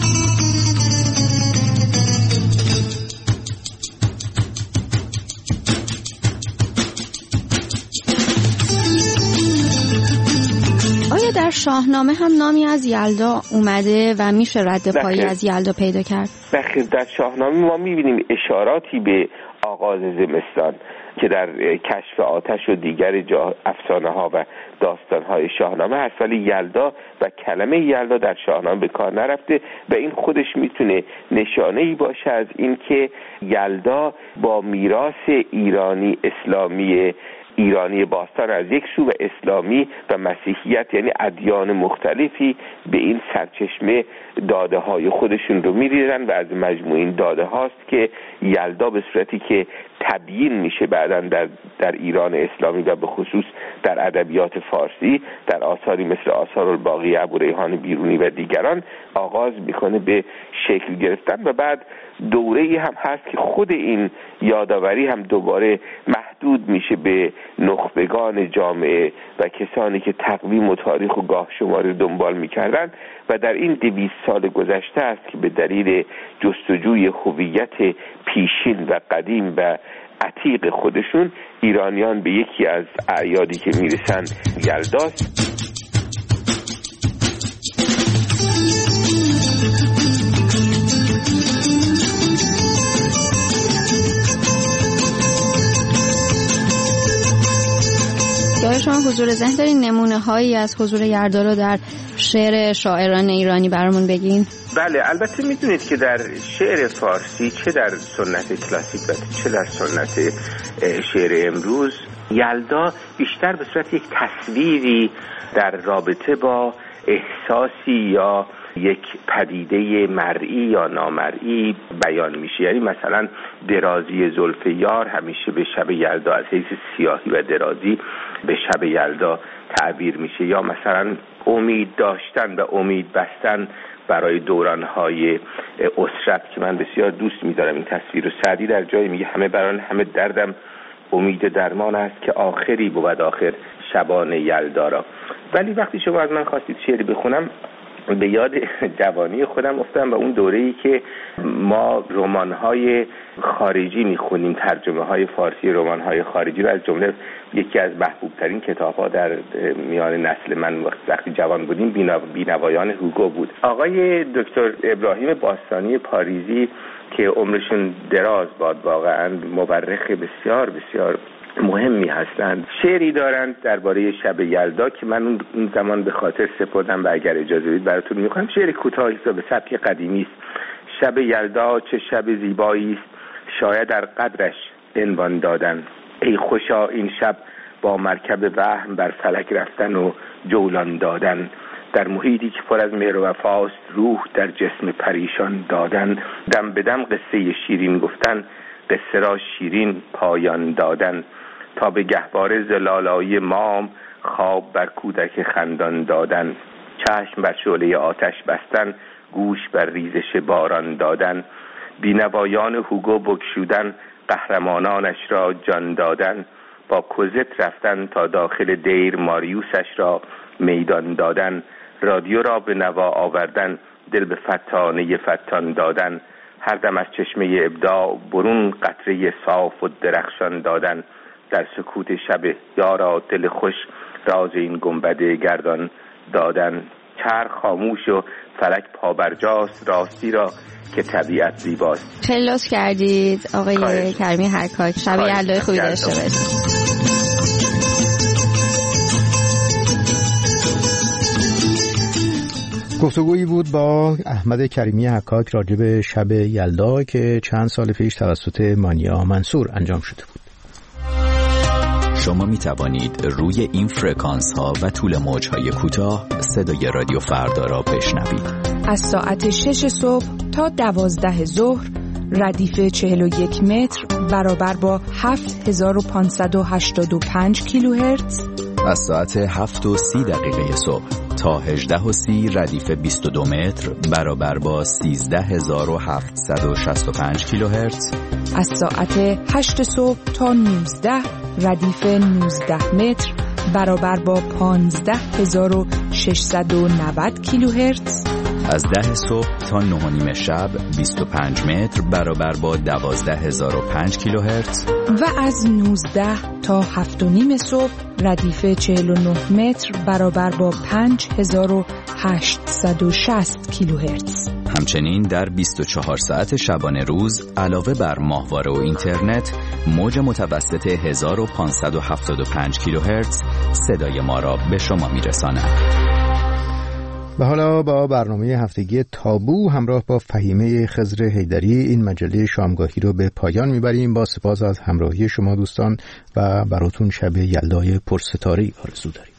[SPEAKER 13] در شاهنامه هم نامی از یلدا اومده و میشه رد پایی از یلدا پیدا کرد.
[SPEAKER 14] بخیر در شاهنامه ما میبینیم اشاراتی به آغاز زمستان که در کشف آتش و دیگر افسانه ها و داستان های شاهنامه هست، ولی یلدا و کلمه یلدا در شاهنامه به کار نرفته و این خودش میتونه نشانه ای باشه از این که یلدا با میراث ایرانی اسلامی ایرانی باستان از یک سو و اسلامی و مسیحیت یعنی ادیان مختلفی به این سرچشمه داده های خودشون رو می‌ریزن و از مجموع این داده هاست که یلدا به صورتی که تبیین میشه بعداً در ایران اسلامی و به خصوص در ادبیات فارسی در آثاری مثل آثار الباقی ابوریحان بیرونی و دیگران آغاز میکنه به شکل گرفتن و بعد دوره‌ای هم هست که خود این یادآوری هم دوباره محدود میشه به نخبگان جامعه و کسانی که تقویم و تاریخ و گاه شماری دنبال میکردن و در این 200 سال گذشته است که به دلیل جستجوی هویت پیشین و قدیم و عتیق خودشون ایرانیان به یکی از اعیادی که میرسن یلداست.
[SPEAKER 13] شما حضور ذهن دارین نمونه هایی از حضور یلدا رو در شعر شاعران ایرانی برامون بگین؟
[SPEAKER 14] بله، البته میدونید که در شعر فارسی چه در سنت کلاسیک و چه در سنت شعر امروز یلدا بیشتر به صورت یک تصویری در رابطه با احساسی یا یک پدیده مرئی یا نامرئی بیان میشه. یعنی مثلا درازی زلف یار همیشه به شب یلدا از حیث سیاهی و درازی به شب یلدا تعبیر میشه، یا مثلا امید داشتن و امید بستن برای دورانهای اسرت که من بسیار دوست میدارم این تصویر رو. سعدی در جایی میگه همه بران همه دردم امید درمان است که آخری بود آخر شبان یلدا را. ولی وقتی شما از من خواستید شعری بخونم به یاد جوانی خودم افتادم و اون دوره‌ای که ما رمان‌های خارجی می‌خونیم، ترجمه‌های فارسی رمان‌های خارجی رو از جمله یکی از محبوب‌ترین کتاب‌ها در میان نسل من وقتی جوان بودیم بینوایان هوگو بود. آقای دکتر ابراهیم باستانی پاریزی که عمرشون دراز باد، واقعاً مورخ بسیار بسیار مهمی هستند، شعری دارند درباره شب یلدا که من اون زمان به خاطر سپردم و اگر اجازه بدید براتون میخوام. شعر کوتاهی است به سبک قدیمی است. شب یلدا چه شب زیبایی است، شاید در قدرش عنوان دادن. ای خوشا این شب با مرکب وهم بر فلک رفتن و جولان دادن. در محیطی که پر از مهر و وفاست، روح در جسم پریشان دادن. دم به دم قصه شیرین گفتن، قصه را شیرین پایان دادن. تا به گهواره زلالایی مام، خواب بر کودک خندان دادن. چشم بر شعله آتش بستن، گوش بر ریزش باران دادن. بینوایان هوگو بگشودن، قهرمانانش را جان دادن. با کوزت رفتن تا داخل دیر، ماریوسش را میدان دادن. رادیو را به نوا آوردن، دل به فتانه فتان دادن. هر دم از چشمه ابداع برون قطره صاف و درخشان دادن. در سکوت شب یارا دل خوش راز این گنبد گردان دادن. چرخ خاموش و فلک پابرجاست، راستی را که طبیعت زیباست.
[SPEAKER 13] خیلی لطف کردید آقای کریمی حکاک. شب یلدای خوبی داشته باشید.
[SPEAKER 1] گفتگویی بود با احمد کریمی حکاک راجع به شب یلدا که چند سال پیش توسط مانیا منصور انجام شده بود.
[SPEAKER 15] شما می توانید روی این فرکانس ها و طول موج های کوتاه صدای رادیو فردا را بشنوید.
[SPEAKER 16] از ساعت 6 صبح تا 12 ظهر ردیف 41 متر برابر با 7585 کیلوهرتز.
[SPEAKER 15] از ساعت 7:30 صبح تا 18:30 ردیف 22 متر برابر با 13765 کیلوهرتز.
[SPEAKER 16] از ساعت 8 صبح تا 19 ردیف 19 متر برابر با 15690 کیلوهرتز.
[SPEAKER 15] از 10 صبح تا 9:30 شب 25 متر برابر با 12005 کیلوهرتز.
[SPEAKER 16] و از 19 تا 7:30 صبح ردیف 49 متر برابر با 5860 کیلوهرتز.
[SPEAKER 15] همچنین در 24 ساعت شبانه روز علاوه بر ماهواره و اینترنت موج متوسط 1575 کیلوهرتز صدای ما را به شما میرساند.
[SPEAKER 1] و حالا با برنامه هفتگی تابو همراه با فهیمه خضر حیدری این مجله شامگاهی رو به پایان میبریم. با سپاس از همراهی شما دوستان و براتون شب یلدای پرستاره‌ای آرزو داریم.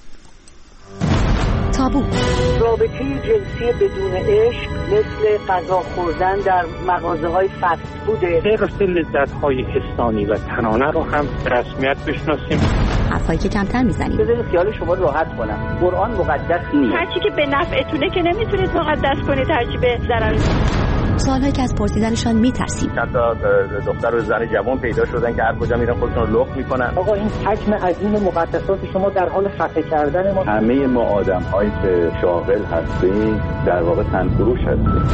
[SPEAKER 11] تابو.
[SPEAKER 17] رابطه جنسی بدون عشق مثل غذا خوردن در مغازه‌های فست فوده.
[SPEAKER 10] غیر لذت‌های حسانی و تنانه رو هم به رسمیت بشناسیم.
[SPEAKER 11] حرفایی که کمتر میزنیم.
[SPEAKER 17] بذارید خیال شما راحت کنم. قرآن مقدس نیست.
[SPEAKER 18] هرچی که به نفعتونه که نمیتونید مقدس کنید، هرچی به ضرر.
[SPEAKER 11] سوالهایی که از پرسیدنشان میترسیم.
[SPEAKER 19] چند تا دختر و زن جوان پیدا شدن که هر کجا میرن خودشون رو لخت میکنن.
[SPEAKER 17] آقا این حجم عظیم مقدسات شما در حال خفه کردن ما.
[SPEAKER 19] همه ما آدم‌هایی که شاغل هستیم در واقع تنفروش هستیم.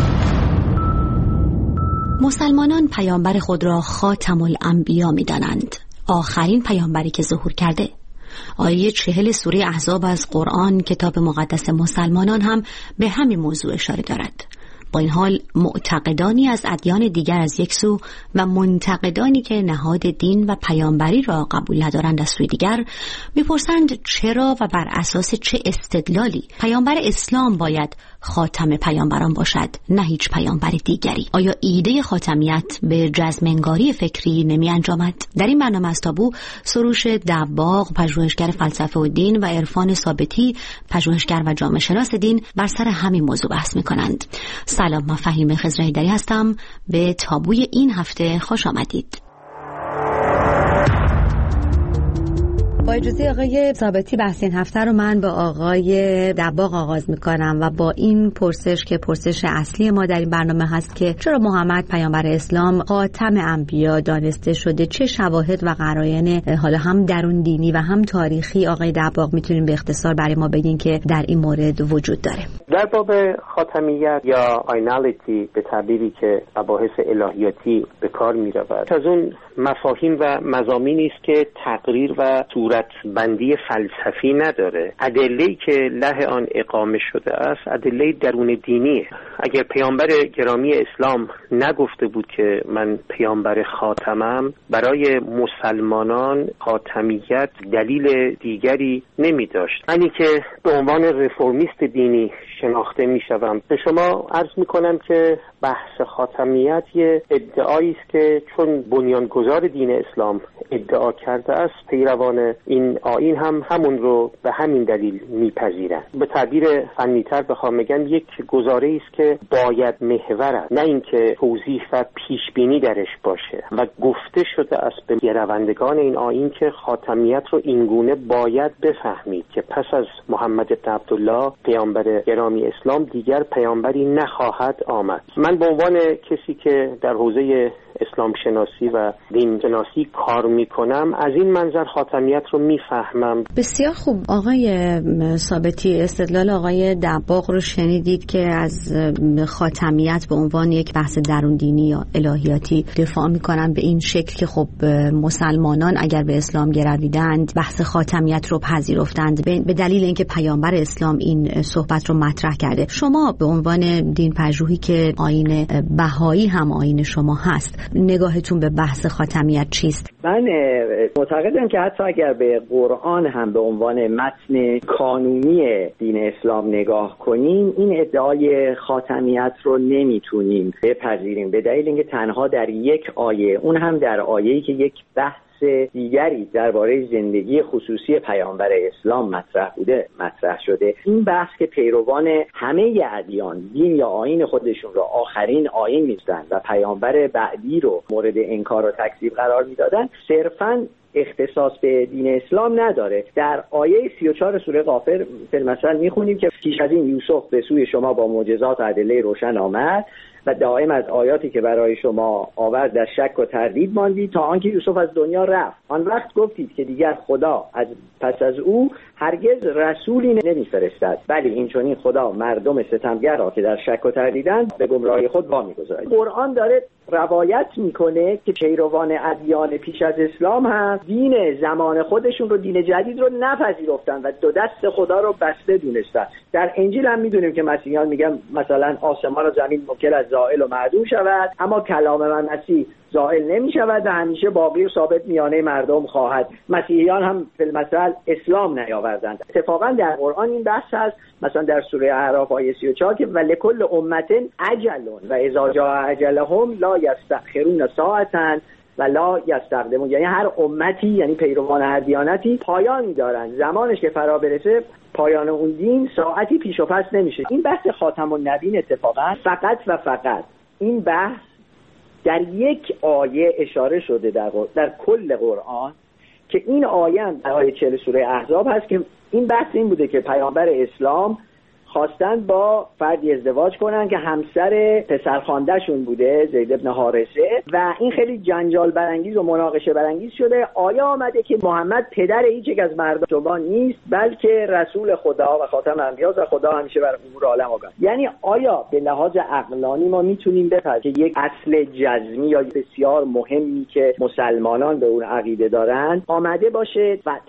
[SPEAKER 11] مسلمانان پیامبر خود را خاتم الانبیا می‌دانند، آخرین پیامبری که ظهور کرده. آیه 40 سوره احزاب از قرآن کتاب مقدس مسلمانان هم به همین موضوع اشاره دارد. با این حال معتقدانی از ادیان دیگر از یک سو و منتقدانی که نهاد دین و پیامبری را قبول ندارند از سوی دیگر میپرسند چرا و بر اساس چه استدلالی پیامبر اسلام باید خاتم پیامبران باشد نه هیچ پیامبر دیگری. آیا ایده خاتمیت به جزم‌انگاری فکری نمی انجامد؟ در این برنامه از تابو سروش دباغ پژوهشگر فلسفه و دین و عرفان ثابتی پژوهشگر و جامعه شناس دین بر سر همین موضوع بحث می‌کنند. سلام، من فهیمه خضر حیدری هستم. به تابوی این هفته خوش آمدید. با اجازه آقای ثابتی بحث این هفته رو من به آقای دباغ آغاز میکنم و با این پرسش که پرسش اصلی ما در این برنامه هست که چرا محمد پیامبر اسلام خاتم انبیا دانسته شده؟ چه شواهد و قرائن حالا هم درون دینی و هم تاریخی آقای دباغ میتونیم به اختصار برای ما بگین که در این مورد وجود داره؟
[SPEAKER 20] در باب خاتمیت یا آینالیتی به تعبیری که مباحث الهیاتی به کار میرود، از اون مفاهیم و مضامینی است که تقریر و صورت بندی فلسفی نداره. ادله‌ای که له آن اقامه شده است ادله درون دینیه. اگر پیامبر گرامی اسلام نگفته بود که من پیامبر خاتمم، برای مسلمانان خاتمیت دلیل دیگری نمی داشت. منی که به عنوان رفرمیست دینی شناخته می شوم به شما عرض می کنم که بحث خاتمیت یه ادعایی است که چون بنیانگذار دین اسلام ادعا کرده است، پیروان این آیین هم همون رو به همین دلیل میپذیرند. به تعبیر فنی‌تر بخوام بگم یک گزاره است که باید محور است، نه اینکه توضیح و پیش بینی درش باشه. و گفته شده است به گروندگان این آیین که خاتمیت رو اینگونه باید بفهمید که پس از محمد بن عبدالله پیامبر گرامی اسلام دیگر پیامبری نخواهد آمد. من به عنوان کسی که در حوزه اسلام شناسی و دین شناسی کار میکنم از این منظر خاتمیت رو میفهمم.
[SPEAKER 11] بسیار خوب. آقای ثابتی، استدلال آقای دباغ رو شنیدید که از خاتمیت به عنوان یک بحث درون دینی یا الهیاتی دفاع میکنن به این شکل که خب مسلمانان اگر به اسلام گرویدند بحث خاتمیت رو پذیرفتند به دلیل اینکه پیامبر اسلام این صحبت رو مطرح کرده. شما به عنوان دین پژوهی که آیین بهایی هم آیین شما هست، نگاهتون به بحث خاتمیت چیست؟
[SPEAKER 21] من معتقدم که حتی اگر به قرآن هم به عنوان متن کانونی دین اسلام نگاه کنیم، این ادعای خاتمیت رو نمیتونیم بپذیریم به دلیل اینکه تنها در یک آیه، اون هم در آیه‌ای که یک بحث دیگری درباره زندگی خصوصی پیامبر اسلام مطرح شده. این بحث که پیروان همه ادیان دین یا آیین خودشون رو آخرین آیین می‌دونن و پیامبر بعدی رو مورد انکار و تکذیب قرار میدادن، صرفاً اختصاص به دین اسلام نداره. در آیه 34 سوره غافر مثلا میخونیم که پیش از این یوسف به سوی شما با معجزات و ادله روشن آمد و دائم از آیاتی که برای شما آورد در شک و تردید ماندید تا آنکه یوسف از دنیا رفت. آن وقت گفتید که دیگر خدا پس از او هرگز رسولی نمیفرستد، ولی این خدا مردم ستمگر را که در شک و تردیدند به گمراهی خود وامیگذارد. قرآن داره روایت میکنه که پیروان ادیان پیش از اسلام هم دین زمان خودشون رو، دین جدید رو نپذیرفتن و دو دست خدا رو بسته دونستن. در انجیل هم میدونیم که مسیحیان میگن مثلا آسمان و زمین ممکن است زائل و معدوم شود، اما کلام من مسیح زائل نمی شود و همیشه باقی و ثابت میانه مردم خواهد. مسیحیان هم فی المثل اسلام نیاوردند. اتفاقا در قرآن این بحث هست، مثلا در سوره اعراف آیه 34 که ولکل امت اجل و اذا جاء اجلهم لا یستأخرون ساعة و لا یستقدمون. یعنی هر امتی، یعنی پیروان هر دیانتی، پایانی دارن، زمانش که فرا برسه پایان اون دین ساعتی پیش و پس نمیشه. این بحث خاتم النبیین اتفاقا فقط و فقط این بحث در یک آیه اشاره شده در کل قرآن که این آیه هم در آیه 40 سوره احزاب هست که این بحث این بوده که پیامبر اسلام خواستن با فردی ازدواج کنن که همسر پسرخوانده‌شون بوده، زید ابن حارثه، و این خیلی جنجال برانگیز و مناقشه برانگیز شده. آیه آمده که محمد پدر هیچ یک از مردم شما نیست، بلکه رسول خدا و خاتم انبیا و خدا همیشه بر امور عالم آگاه. یعنی آیا به لحاظ عقلانی ما میتونیم بفهمیم که یک اصل جزمی یا بسیار مهمی که مسلمانان به اون عقیده دارن آمده باشه و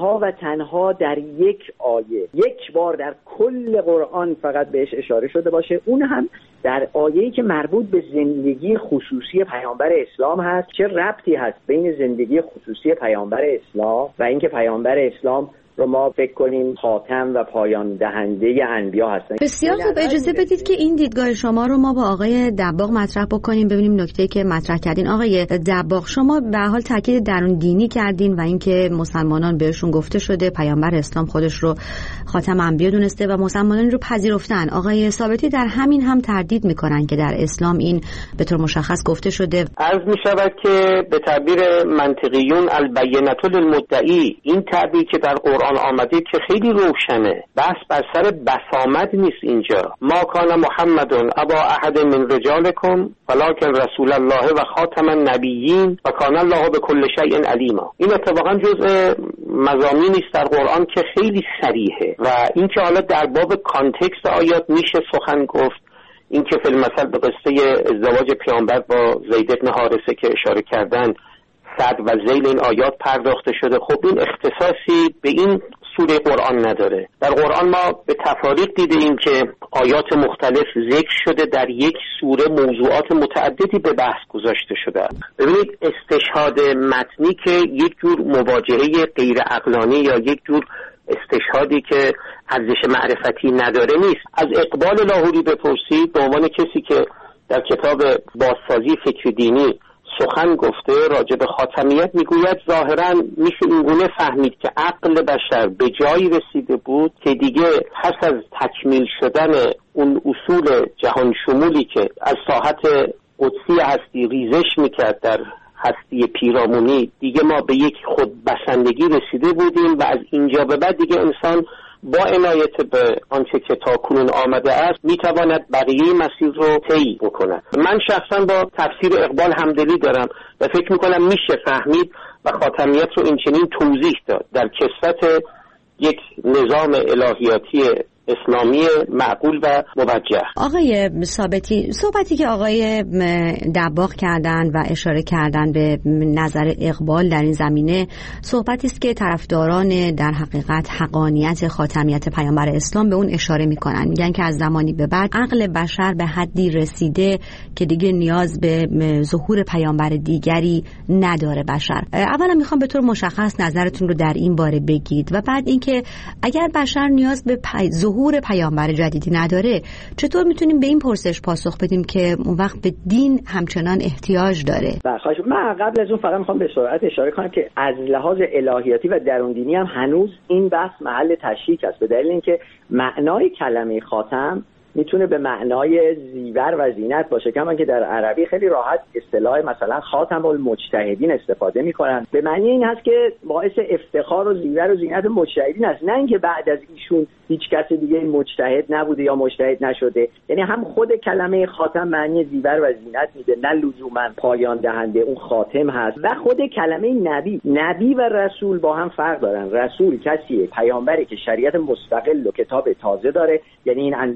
[SPEAKER 21] تنها در یک آیه یک بار در کل قرآن فقط بهش اشاره شده باشه، اون هم در آیه‌ای که مربوط به زندگی خصوصی پیامبر اسلام هست؟ چه ربطی هست بین زندگی خصوصی پیامبر اسلام و اینکه پیامبر اسلام رو ما فکر کنیم خاتم و پایان دهنده انبیا هستن؟
[SPEAKER 11] بسیار خوب، اجازه بدید که این دیدگاه شما رو ما با آقای دباغ مطرح بکنیم، ببینیم نکته‌ای که مطرح کردین. آقای دباغ، شما به حال تاکید درون دینی کردین و اینکه مسلمانان بهشون گفته شده پیامبر اسلام خودش رو خاتم انبیا دونسته و مسلمانان رو پذیرفتن. آقای ثابتی در همین هم تردید میکنن که در اسلام این به طور مشخص گفته شده.
[SPEAKER 20] عرض می‌شود که به تعبیر منطقیون البینة للمدعی، این تعبیر که در قرآن آمده که خیلی روشنه، بس بر سر بسامد نیست. اینجا ما کان محمد ابا احد من رجالکم ولکن رسول الله و خاتم النبیین و کان الله بكل شیء علیما. این اتفاقا جزء مضامینی است در قرآن که خیلی صریحه و این که حالا در باب کانتکست آیات میشه سخن گفت. این که فی المثل به قصه ازدواج پیامبر با زید بن حارثه که اشاره کردن صد و ذیل این آیات پرداخته شده، خب این اختصاصی به این سوره قرآن نداره. در قرآن ما به تفاریق دیدیم که آیات مختلف ذکر شده، در یک سوره موضوعات متعددی به بحث گذاشته شده. ببینید استشهاد متنی که یک جور مواجهه غیر عقلانی یا یک جور استشهادی که ارزش معرفتی نداره نیست. از اقبال لاهوری بپرسید به عنوان کسی که در کتاب بازسازی فکر دینی سخن گفته راجع به خاتمیت، میگوید ظاهرا میشه اینگونه فهمید که عقل بشر به جایی رسیده بود که دیگه پس از تکمیل شدن اون اصول جهان شمولی که از ساحت قدسی هستی ریزش میکرد در هستی پیرامونی، دیگه ما به یک خودبسندگی رسیده بودیم و از اینجا به بعد دیگه انسان با عنایت به آنچه که تاکنون آمده است میتواند بقیه مسیر رو طی بکند. من شخصا با تفسیر اقبال همدلی دارم و فکر میکنم میشه فهمید و خاتمیت رو اینچنین توضیح داد در کثرت یک نظام الهیاتی اسلامی معقول و موجه.
[SPEAKER 11] آقای ثابتی، صحبتی که آقای دباغ کردن و اشاره کردن به نظر اقبال در این زمینه صحبتی است که طرفداران در حقیقت حقانیت خاتمیت پیامبر اسلام به اون اشاره میکنن. میگن که از زمانی به بعد عقل بشر به حدی رسیده که دیگه نیاز به ظهور پیامبر دیگری نداره بشر. اولا میخوام به طور مشخص نظرتون رو در این باره بگید و بعد اینکه اگر بشر نیاز به ظهور پیامبر جدیدی نداره، چطور میتونیم به این پرسش پاسخ بدیم که اون وقت به دین همچنان احتیاج داره؟
[SPEAKER 21] خواهش. من قبل از اون فقط میخوام به سرعت اشاره کنم که از لحاظ الهیاتی و درون دینی هم هنوز این بحث محل تشکیک است، به دلیل اینکه معنای کلمه خاتم میتونه به معنای زیور و زینت باشه، کما که در عربی خیلی راحت اصطلاح مثلا خاتم المجتهدین استفاده میکنن، به معنی این هست که باعث افتخار و زیور و زینت مجتهدین است، نه اینکه بعد از ایشون هیچ کس دیگه مجتهد نبوده یا مجتهد نشده. یعنی هم خود کلمه خاتم معنی زیور و زینت میده، نه لزوما پایان دهنده، اون خاتم هست. و خود کلمه نبی و رسول با هم فرق دارن. رسول کسیه، پیامبری که شریعت مستقل و کتاب تازه داره، یعنی این به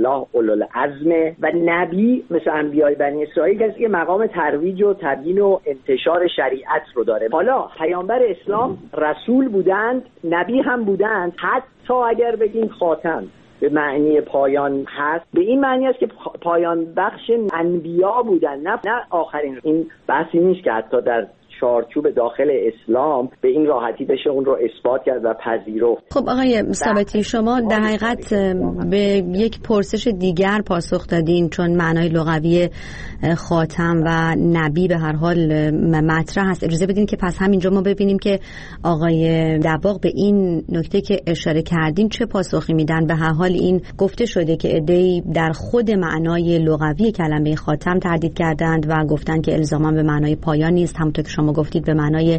[SPEAKER 21] اصطلاح اولوالعزم و نبی مثل انبیای بنی اسرائیل کسی که مقام ترویج و تبیین و انتشار شریعت رو داره. حالا پیامبر اسلام رسول بودند، نبی هم بودند، حتی اگر بگیم خاتم به معنی پایان هست، به این معنی است که پایان بخش انبیا بودن، نه آخرین. این بحثی نیست که حتی در چارچوب داخل اسلام به این راحتی بشه اون رو اثبات کرد و پذیرفت.
[SPEAKER 13] خب آقای ثابتی، شما در حقیقت به یک پرسش دیگر پاسخ دادین، چون معنای لغوی خاتم و نبی به هر حال مطرح هست. اجازه بدین که پس همینجا ما ببینیم که آقای دباغ به این نکته که اشاره کردین چه پاسخی میدن. به هر حال این گفته شده که عده‌ای در خود معنای لغوی کلمه خاتم تردید کردند و گفتند که الزاما به معنای پایان نیست، همونطور که شما گفتید به معنای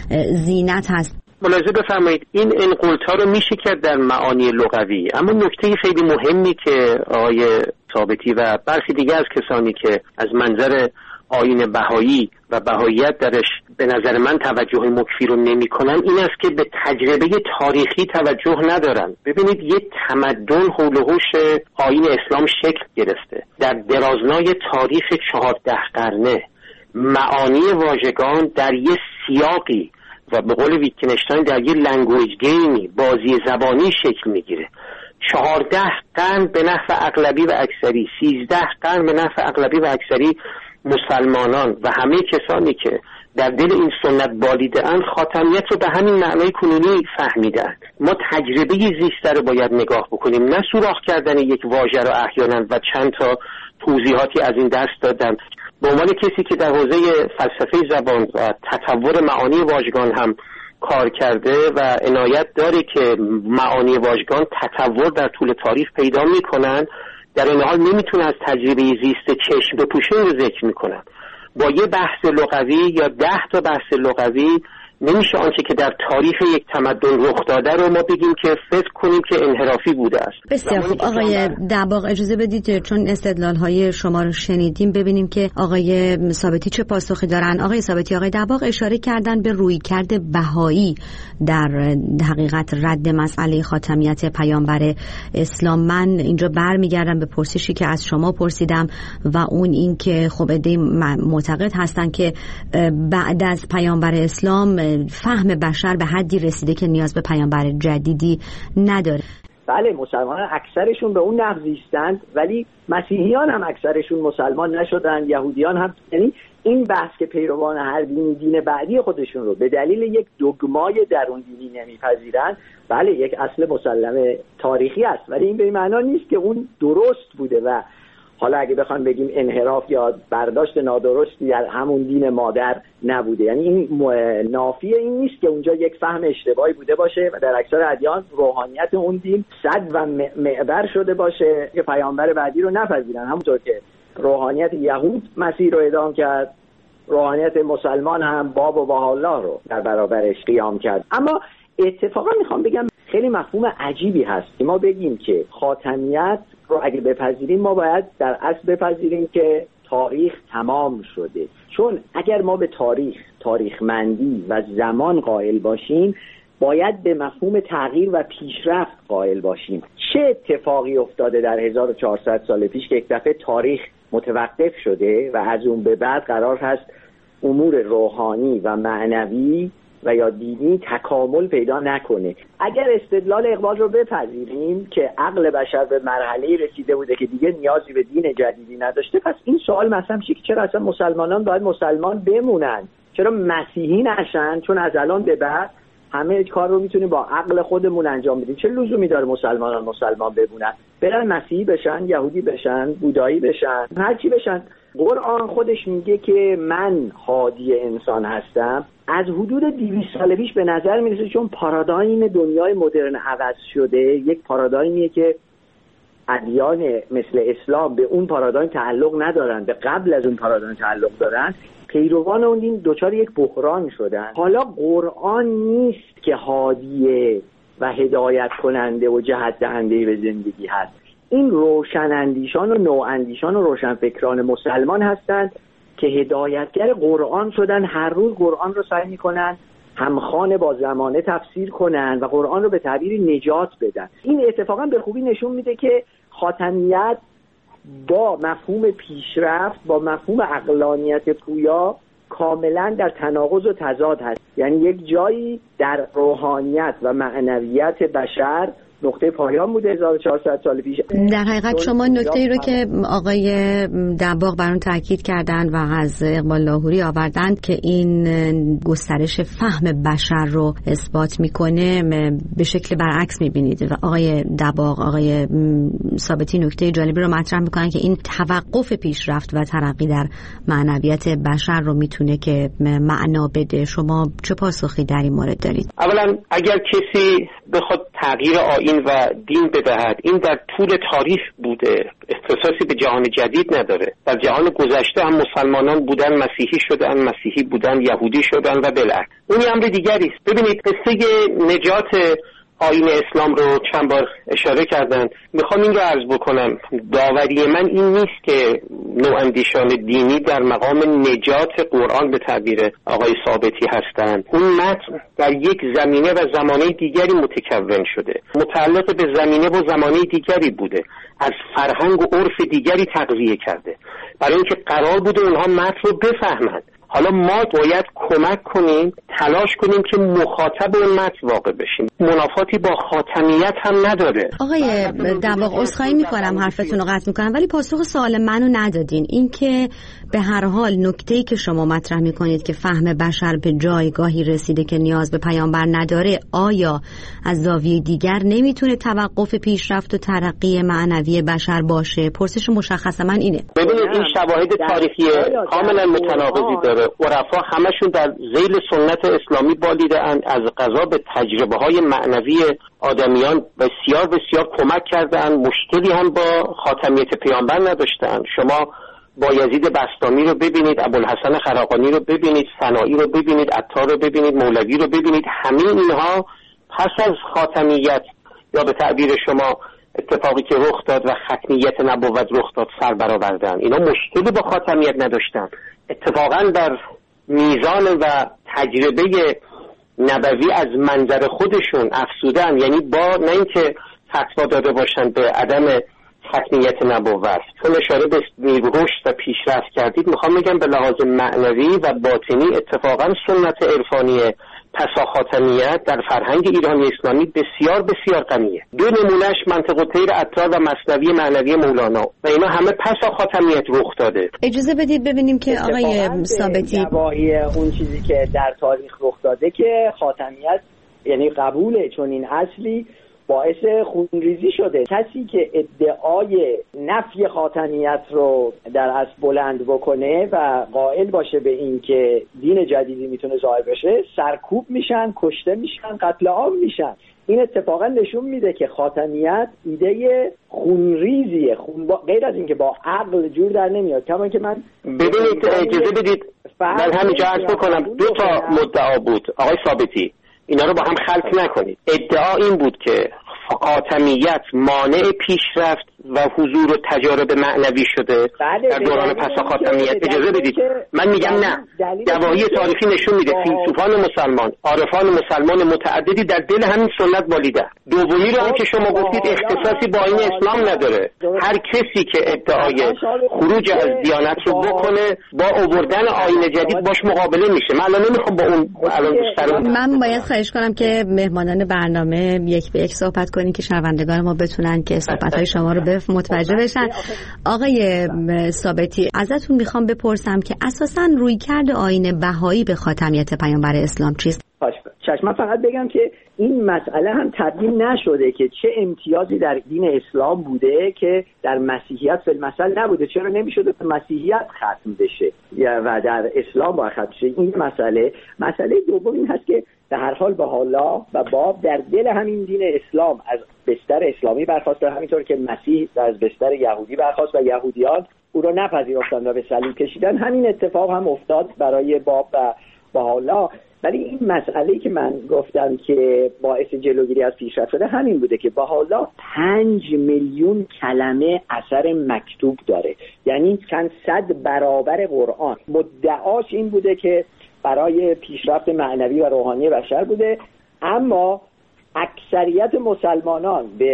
[SPEAKER 13] زینت هست.
[SPEAKER 20] ملاحظه بفرمایید این انقلت‌ها رو میشه کرد در معانی لغوی، اما نکته خیلی مهمی که آقای ثابتی و برخی دیگه از کسانی که از منظر آیین بهایی و بهاییت درش به نظر من توجه مکفی رو نمی کنن این است که به تجربه تاریخی توجه ندارن. ببینید یه تمدن حول و حوش آیین اسلام شکل گرفته در درازنای تاریخ 14 قرنه. معانی واژگان در یه سیاقی و به قول ویتکنشتاین در یه لنگویج گیمی، بازی زبانی شکل میگیره. 14 قرن به نفع اغلبی و اکثری، 13 قرن به نفع اغلبی و اکثری مسلمانان و همه کسانی که در دل این سنت بالیده اند خاتمیت رو به همین معنای کنونی فهمیدند. ما تجربه زیسته رو باید نگاه بکنیم، نه سوراخ کردن یک واژه رو احیانا و چند تا توضیحاتی از این دست دادن. به عنوان کسی که در حوزه فلسفه زبان و تطور معانی واژگان هم کار کرده و عنایت داره که معانی واژگان تطور در طول تاریخ پیدا میکنن، در این حال نمیتونه از تجربه زیست چشم بپوشون رو ذکر میکنن. با یه بحث لغوی یا 10 تا بحث لغوی نمیشه آنچه که در تاریخ یک تمدن رخ داده رو ما بگیم که فکر کنیم که انحرافی بوده است.
[SPEAKER 13] بسیار خوب آقای دباغ، اجازه بدید چون استدلال‌های شما رو شنیدیم ببینیم که آقای ثابتی چه پاسخی دارن. آقای ثابتی، آقای دباغ اشاره کردن به رویکرد بهایی در حقیقت رد مسئله خاتمیت پیامبر اسلام. من اینجا برمیگردم به پرسشی که از شما پرسیدم و اون این که خب عده‌ای معتقد هستن که بعد از پیامبر اسلام فهم بشر به حدی رسیده که نیاز به پیامبر جدیدی نداره.
[SPEAKER 21] بله، مسلمانان اکثرشون به اون نحو زیستند، ولی مسیحیان هم اکثرشون مسلمان نشدن، یهودیان هم. یعنی این بحث که پیروان هر دینی دین بعدی خودشون رو به دلیل یک دگمای درون دینی نمیپذیرند، بله یک اصل مسلم تاریخی است، ولی این به معنا نیست که اون درست بوده و حالا اگه بخوام بگیم انحراف یا برداشت نادرستی در همون دین مادر نبوده. یعنی این نافی این نیست که اونجا یک فهم اشتباهی بوده باشه و در اکثر ادیان روحانیت اون دین صد و معبر شده باشه که پیامبر بعدی رو نپذیرن. همونطور که روحانیت یهود مسیح رو ادام کرد، روحانیت مسلمان هم باب و بهاءالله رو در برابرش قیام کرد. اما اتفاقا میخوام بگم خیلی مفهوم عجیبی هست که ما بگیم که خاتمیت رو اگه بپذیریم ما باید در اصل بپذیریم که تاریخ تمام شده. چون اگر ما به تاریخمندی و زمان قائل باشیم باید به مفهوم تغییر و پیشرفت قائل باشیم. چه اتفاقی افتاده در 1400 سال پیش که یک دفعه تاریخ متوقف شده و از اون به بعد قرار هست امور روحانی و معنوی و یا دینی تکامل پیدا نکنه؟ اگر استدلال اقبال رو بپذیریم که عقل بشر به مرحله‌ای رسیده بوده که دیگه نیازی به دین جدیدی نداشته، پس این سوال مثلا میشه که چرا اصلا مسلمانان باید مسلمان بمونن؟ چرا مسیحی نشن؟ چون از الان به بعد همه کار رو میتونیم با عقل خودمون انجام بدیم. چه لزومی داره مسلمانان مسلمان بمونن؟ برن مسیحی بشن، یهودی بشن، بودایی بشن، هر چی بشن. قرآن خودش میگه که من هادی انسان هستم. از حدود 200 سال پیش به نظر میرسه چون پارادایم دنیای مدرن عوض شده، یک پارادایمیه که ادیان مثل اسلام به اون پارادایم تعلق ندارن، به قبل از اون پارادایم تعلق دارن، پیروان اون دین دوچار یک بحران شدن. حالا قرآن نیست که هادی و هدایت کننده و جهت دهنده به زندگی هست. این روشناندیشان و نواندیشان و روشنفکران مسلمان هستند که هدایتگر قرآن شدن، هر روز قرآن رو سعی میکنن همخوان با زمانه تفسیر کنن و قرآن رو به تعبیر نجات بدن. این اتفاقا به خوبی نشون میده که خاتمیت با مفهوم پیشرفت، با مفهوم عقلانیت پویا کاملا در تناقض و تضاد هست. یعنی یک جایی در روحانیت و معنویت بشر نقطه پایان بوده 1400 سال پیش.
[SPEAKER 13] در حقیقت شما نکته‌ای رو که آقای دباغ برام تاکید کردن و از اقبال لاهوری آوردن که این گسترش فهم بشر رو اثبات میکنه به شکل برعکس میبینید و آقای دباغ، آقای ثابتی نکته جالبی رو مطرح میکنن که این توقف پیشرفت و ترقی در معنویت بشر رو میتونه که معنا بده. شما چه پاسخی در این مورد دارید؟
[SPEAKER 20] اولا اگر کسی بخواد تغییر آیین و دین بدهد، این در طول تاریخ بوده، اختصاصی به جهان جدید نداره. در جهان گذشته هم مسلمانان بودن مسیحی شدن، مسیحی بودن یهودی شدن و بالعکس. اون امر دیگری است. ببینید قصه نجات آیین اسلام رو چند بار اشاره کردن. میخوام این رو عرض بکنم، داوری من این نیست که نواندیشان دینی در مقام نجات قرآن به تعبیر آقای ثابتی هستند. اون متن در یک زمینه و زمانه دیگری متکون شده، متعلق به زمینه و زمانه دیگری بوده، از فرهنگ و عرف دیگری تغذیه کرده، برای اینکه قرار بوده اونها متن رو بفهمند. حالا ما باید کمک کنیم، تلاش کنیم که مخاطب اون متن واقع بشیم. منافاتی با خاتمیت هم نداره.
[SPEAKER 13] آقای دباغ عذرخواهی میکنم حرفتون رو قطع میکنم، ولی پاسخ سوال منو ندادین. این که به هر حال نکته‌ای که شما مطرح میکنید که فهم بشر به جایگاهی رسیده که نیاز به پیامبر نداره، آیا از زاویه دیگر نمیتونه توقف پیشرفت و ترقی معنوی بشر باشه؟ پرسش مشخص من اینه.
[SPEAKER 20] ببینید این شواهد تاریخی کاملا متناقضی داره. عرفا همشون در ذیل سنت اسلامی بالیده‌اند، از قضا به تجربه‌های معنوی آدمیان بسیار بسیار کمک کردند، مشکلی هم با خاتمیت پیامبر نداشتند. شما بایزید بسطامی رو ببینید، ابوالحسن خرقانی رو ببینید، سنایی رو ببینید، عطار رو ببینید، مولوی رو ببینید، همه اینها پس از خاتمیت یا به تعبیر شما اتفاقی که رخ داد و ختمیت نبوت رخ داد سر برآوردن. اینا مشکلی با خاتمیت نداشتن، اتفاقا در میزان و تجربه نبوی از منظر خودشون افزودن، یعنی با نه اینکه فتوا داده باشن به عدم ختمیت نبوت، چون اشاره به رشد و پیشرفت کردید، میخوام بگم به لحاظ معنوی و باطنی اتفاقا سنت عرفانی پسا خاتمیت در فرهنگ ایرانی اسلامی بسیار بسیار غنیه. دو نمونهش منطق الطیر عطار و مثنوی معنوی مولانا و اینا همه پسا خاتمیت رخ داده.
[SPEAKER 13] اجازه بدید ببینیم که آقای ثابتی
[SPEAKER 21] نواحی اون چیزی که در تاریخ رخ داده که خاتمیت یعنی قبول چون این اصلی باعث خونریزی شده. کسی که ادعای نفی خاتمیت رو در اصل بلند بکنه و قائل باشه به این که دین جدیدی میتونه ظاهر بشه، سرکوب میشن، کشته میشن، قتل عام میشن. این اتفاقا نشون میده که خاتمیت ایده خونریزیه، غیر از این که با عقل جور در نمیاد. کما که من
[SPEAKER 20] ببینید اجازه بدید من همینجا عرض بکنم، دو تا مدعا بود آقای ثابتی، اینا رو با هم خلط نکنید. ادعا این بود که خاتمیت مانع پیشرفت و حضور و تجارب معنوی شده در دوران پس خاتمیت. اجازه بدید من میگم نه، گواهی تاریخی نشون میده فیلسوفان مسلمان، عارفان مسلمان متعددی در دل همین سنت بالیدن. دومی رو هم که شما گفتید اختصاصی با این اسلام نداره. هر کسی که ادعای خروج از دیانت رو بکنه با آوردن آیین جدید باش مقابله میشه. من الان نمیخوام با اون الان دوستان،
[SPEAKER 13] من باید خواهش کنم که مهمانان برنامه یک به یک صحبت کنین که شنوندگان ما بتونن که صحبت‌های شما رو متوجه بشن. آقای ثابتی ازتون میخوام بپرسم که اساساً رویکرد آیین بهایی به خاتمیت پیامبر اسلام چیست؟
[SPEAKER 21] چشم فقط بگم که این مسئله هم تبیین نشده که چه امتیازی در دین اسلام بوده که در مسیحیت فی‌المثل نبوده. چرا نمیشده که مسیحیت ختم بشه و در اسلام باید ختم بشه؟ این مسئله دوم این هست که در هر حال بهاءالله و باب در دل همین دین اسلام از بستر اسلامی برخاست، همینطور که مسیح از بستر یهودی برخاست و یهودیان او را نپذیرفتند و به صلیب کشیدن. همین اتفاق هم افتاد برای باب و بهاءالله. ولی این مسئله‌ای که من گفتم که باعث جلوگیری از پیشرفت شده همین بوده که بهاءالله 5 میلیون کلمه اثر مکتوب داره، یعنی چند صد برابر قرآن. مدعاش این بوده که برای پیشرفت معنوی و روحانی بشر بوده، اما اکثریت مسلمانان به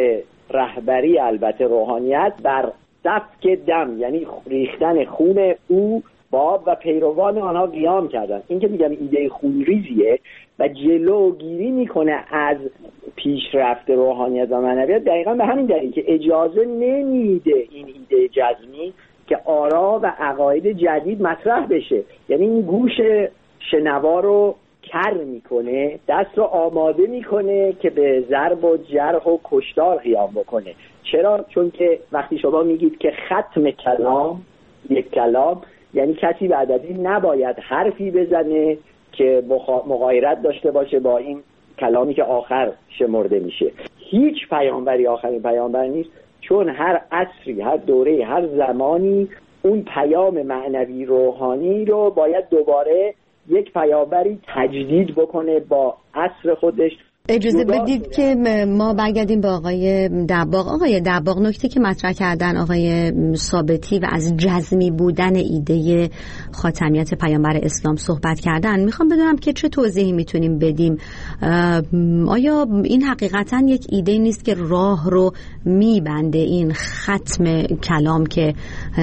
[SPEAKER 21] رهبری البته روحانیت بر سفک دم، یعنی ریختن خون او، باب و پیروان آنها قیام کردن. این که میگم ایده خونریزیه و جلوگیری میکنه از پیشرفت روحانیت و معنویت، دقیقا به همین دلیل که اجازه نمیده این ایده جزمی که آرا و عقاید جدید مطرح بشه. یعنی این گوش شنوا رو کر میکنه، دست رو آماده میکنه که به ضرب و جرح و کشتار قیام بکنه. چرا؟ چون که وقتی شما میگید که ختم کلام، یک کلام، یعنی کسی بعد از این نباید حرفی بزنه که مغایرت داشته باشه با این کلامی که آخر شمرده میشه. هیچ پیامبری آخرین پیامبر نیست، چون هر عصری، هر دوره، هر زمانی اون پیام معنوی روحانی رو باید دوباره یک پیامبری تجدید بکنه با عصر خودش.
[SPEAKER 13] اجازه بدید که ما برگردیم به آقای دباغ. آقای دباغ، نکته که مطرح کردن آقای ثابتی و از جزمی بودن ایده خاتمیت پیامبر اسلام صحبت کردن، میخوام بدونم که چه توضیحی میتونیم بدیم. آیا این حقیقتا یک ایده نیست که راه رو میبنده، این ختم کلام که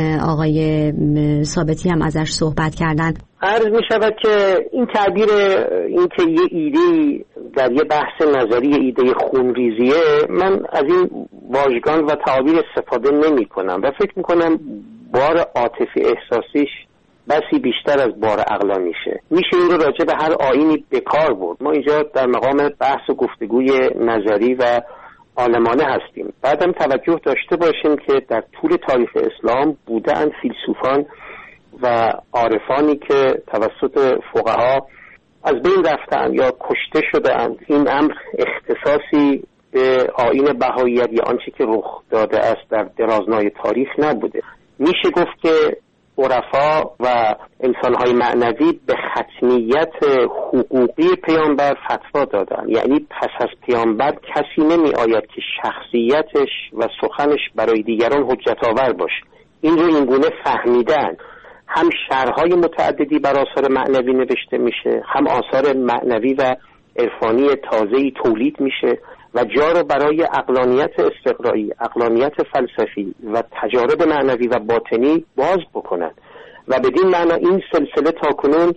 [SPEAKER 13] آقای ثابتی هم ازش صحبت کردن؟
[SPEAKER 20] عرض می شود که این تعبیر، این که یه ایده در یه بحث نظری ایده خونریزیه، من از این واژگان و تعابیر استفاده نمی کنم و فکر می کنم بار عاطفی احساسیش بسی بیشتر از بار عقلانیشه. میشه این رو راجع به هر آیینی به کار برد. ما اینجا در مقام بحث و گفتگوی نظری و عالمانه هستیم. بعدم توجه داشته باشیم که در طول تاریخ اسلام بودن فیلسوفان و عارفانی که توسط فقها از بین رفتن یا کشته شدند. این امر اختصاصی به آیین بهاییت یا آنچه که رخ داده است در درازنای تاریخ نبوده. میشه گفت که عرفا و انسانهای معنوی به ختمیت حقوقی پیامبر فتوا دادن. یعنی پس از پیامبر کسی نمی آید که شخصیتش و سخنش برای دیگران حجت آور باشه. این رو اینگونه فهمیدن. هم شرح‌های متعددی بر آثار معنوی نوشته میشه، هم آثار معنوی و عرفانی تازه‌ای تولید میشه و جا رو برای عقلانیت استقرایی، عقلانیت فلسفی و تجارب معنوی و باطنی باز بکنن و بدین معنا این سلسله تاکنون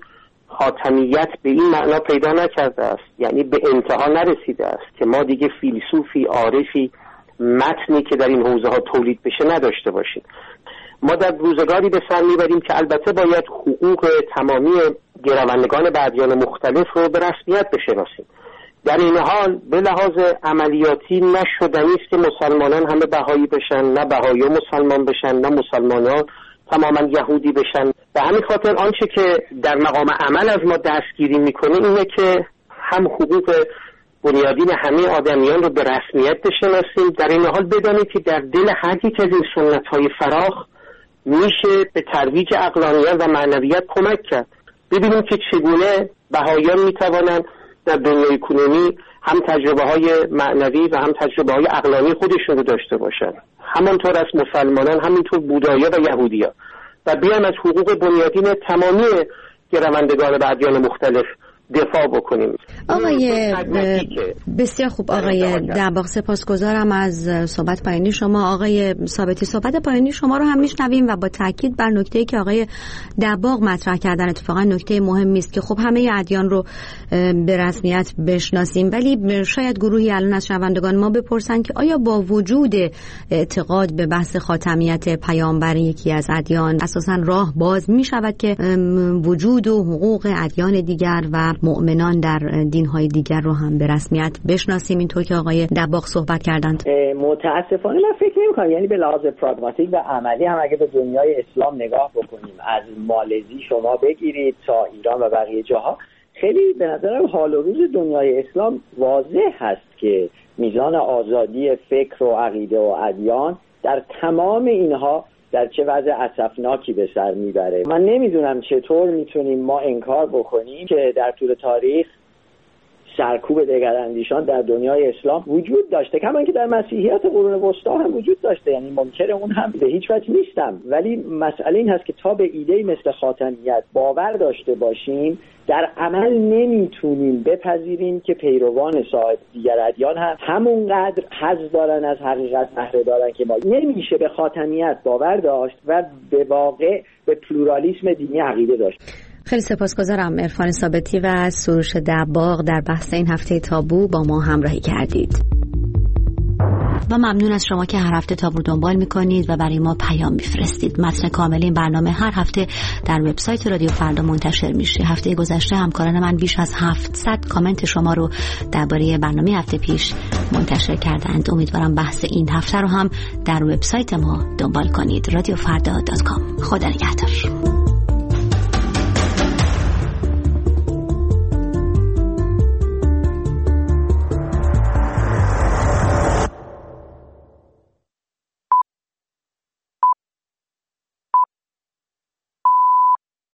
[SPEAKER 20] خاتمیت به این معنا پیدا نکرده است، یعنی به انتها نرسیده است که ما دیگه فیلسوفی، عارفی، متنی که در این حوزه ها تولید بشه نداشته باشیم. ما در روزگاری به سر میبریم که البته باید حقوق تمامی گروندگان به ادیان مختلف رو به رسمیت بشناسیم. در این حال به لحاظ عملیاتی نشدنی است که مسلمانان همه بهایی بشن، نه بهایی مسلمان بشن، نه مسلمانان تماما یهودی بشن. به همین خاطر آنچه که در مقام عمل از ما دستگیری میکنه اینه که هم حقوق بنیادین همه آدمیان رو به رسمیت بشناسیم، در این حال بدانیم که در دل هر یک از این سنت‌های فراخ میشه به ترویج عقلانیت و معنویت کمک کرد. ببینیم که چگونه بهاییان میتوانند در دنیای کنونی هم تجربه های معنوی و هم تجربه های عقلانی خودشون رو داشته باشن، همانطور از مسلمانان، همینطور بودایا و یهودیا، و بیان از حقوق بنیادین تمامی گروندگان به ادیان مختلف دفاع بکنیم.
[SPEAKER 13] آقای بسیار خوب آقای دباغ، سپاسگزارم از صحبت پایانی شما. آقای ثابتی، صحبت پایانی شما رو هم میشنویم و با تاکید بر نکته‌ای که آقای دباغ مطرح کردن. اتفاقا نکته مهمی است که خب همه ادیان رو به رسمیت بشناسیم، ولی شاید گروهی الان از شنوندگان ما بپرسن که آیا با وجود اعتقاد به بحث خاتمیت پیامبر یکی از ادیان اساسا راه باز می شود که وجود و حقوق ادیان دیگر و مؤمنان در دین‌های دیگر رو هم به رسمیت بشناسیم، اینطور که آقای دباغ صحبت کردند؟
[SPEAKER 21] متاسفانه من فکر نمی‌کنم. یعنی به لحاظ پراگماتیک و عملی هم اگه به دنیای اسلام نگاه بکنیم، از مالزی شما بگیرید تا ایران و بقیه جاها، خیلی به نظرم حال و روز دنیای اسلام واضح هست که میزان آزادی فکر و عقیده و ادیان در تمام اینها در چه وضع اسفناکی به سر میبره. من نمیدونم چطور میتونیم ما انکار بکنیم که در طول تاریخ سرکوب دگراندیشان در دنیای اسلام وجود داشته، کما که در مسیحیت قرون وسطا هم وجود داشته، یعنی منکر اون هم به هیچ وجه نیستم. ولی مسئله این هست که تا به ایده مثل خاتمیت باور داشته باشیم، در عمل نمیتونیم بپذیریم که پیروان سایر دیگر ادیان هم همونقدر حظ دارن از حقیقت، بهره دارن که ما. نمیشه به خاتمیت باور داشت و به واقع به پلورالیسم دینی عقیده داشت.
[SPEAKER 13] خیلی سپاسگزارم عرفان ثابتی و سروش دباغ در بحث این هفته تابو با ما همراهی کردید. و ممنون از شما که هر هفته تابو دنبال میکنید و برای ما پیام میفرستید. متن کامل این برنامه هر هفته در وبسایت رادیو فردا منتشر میشه. هفته گذشته همکاران من بیش از 700 کامنت شما رو درباره برنامه هفته پیش منتشر کردند. امیدوارم بحث این هفته رو هم در وبسایت ما دنبال کنید. radiofrda.com. خدا نگهدار.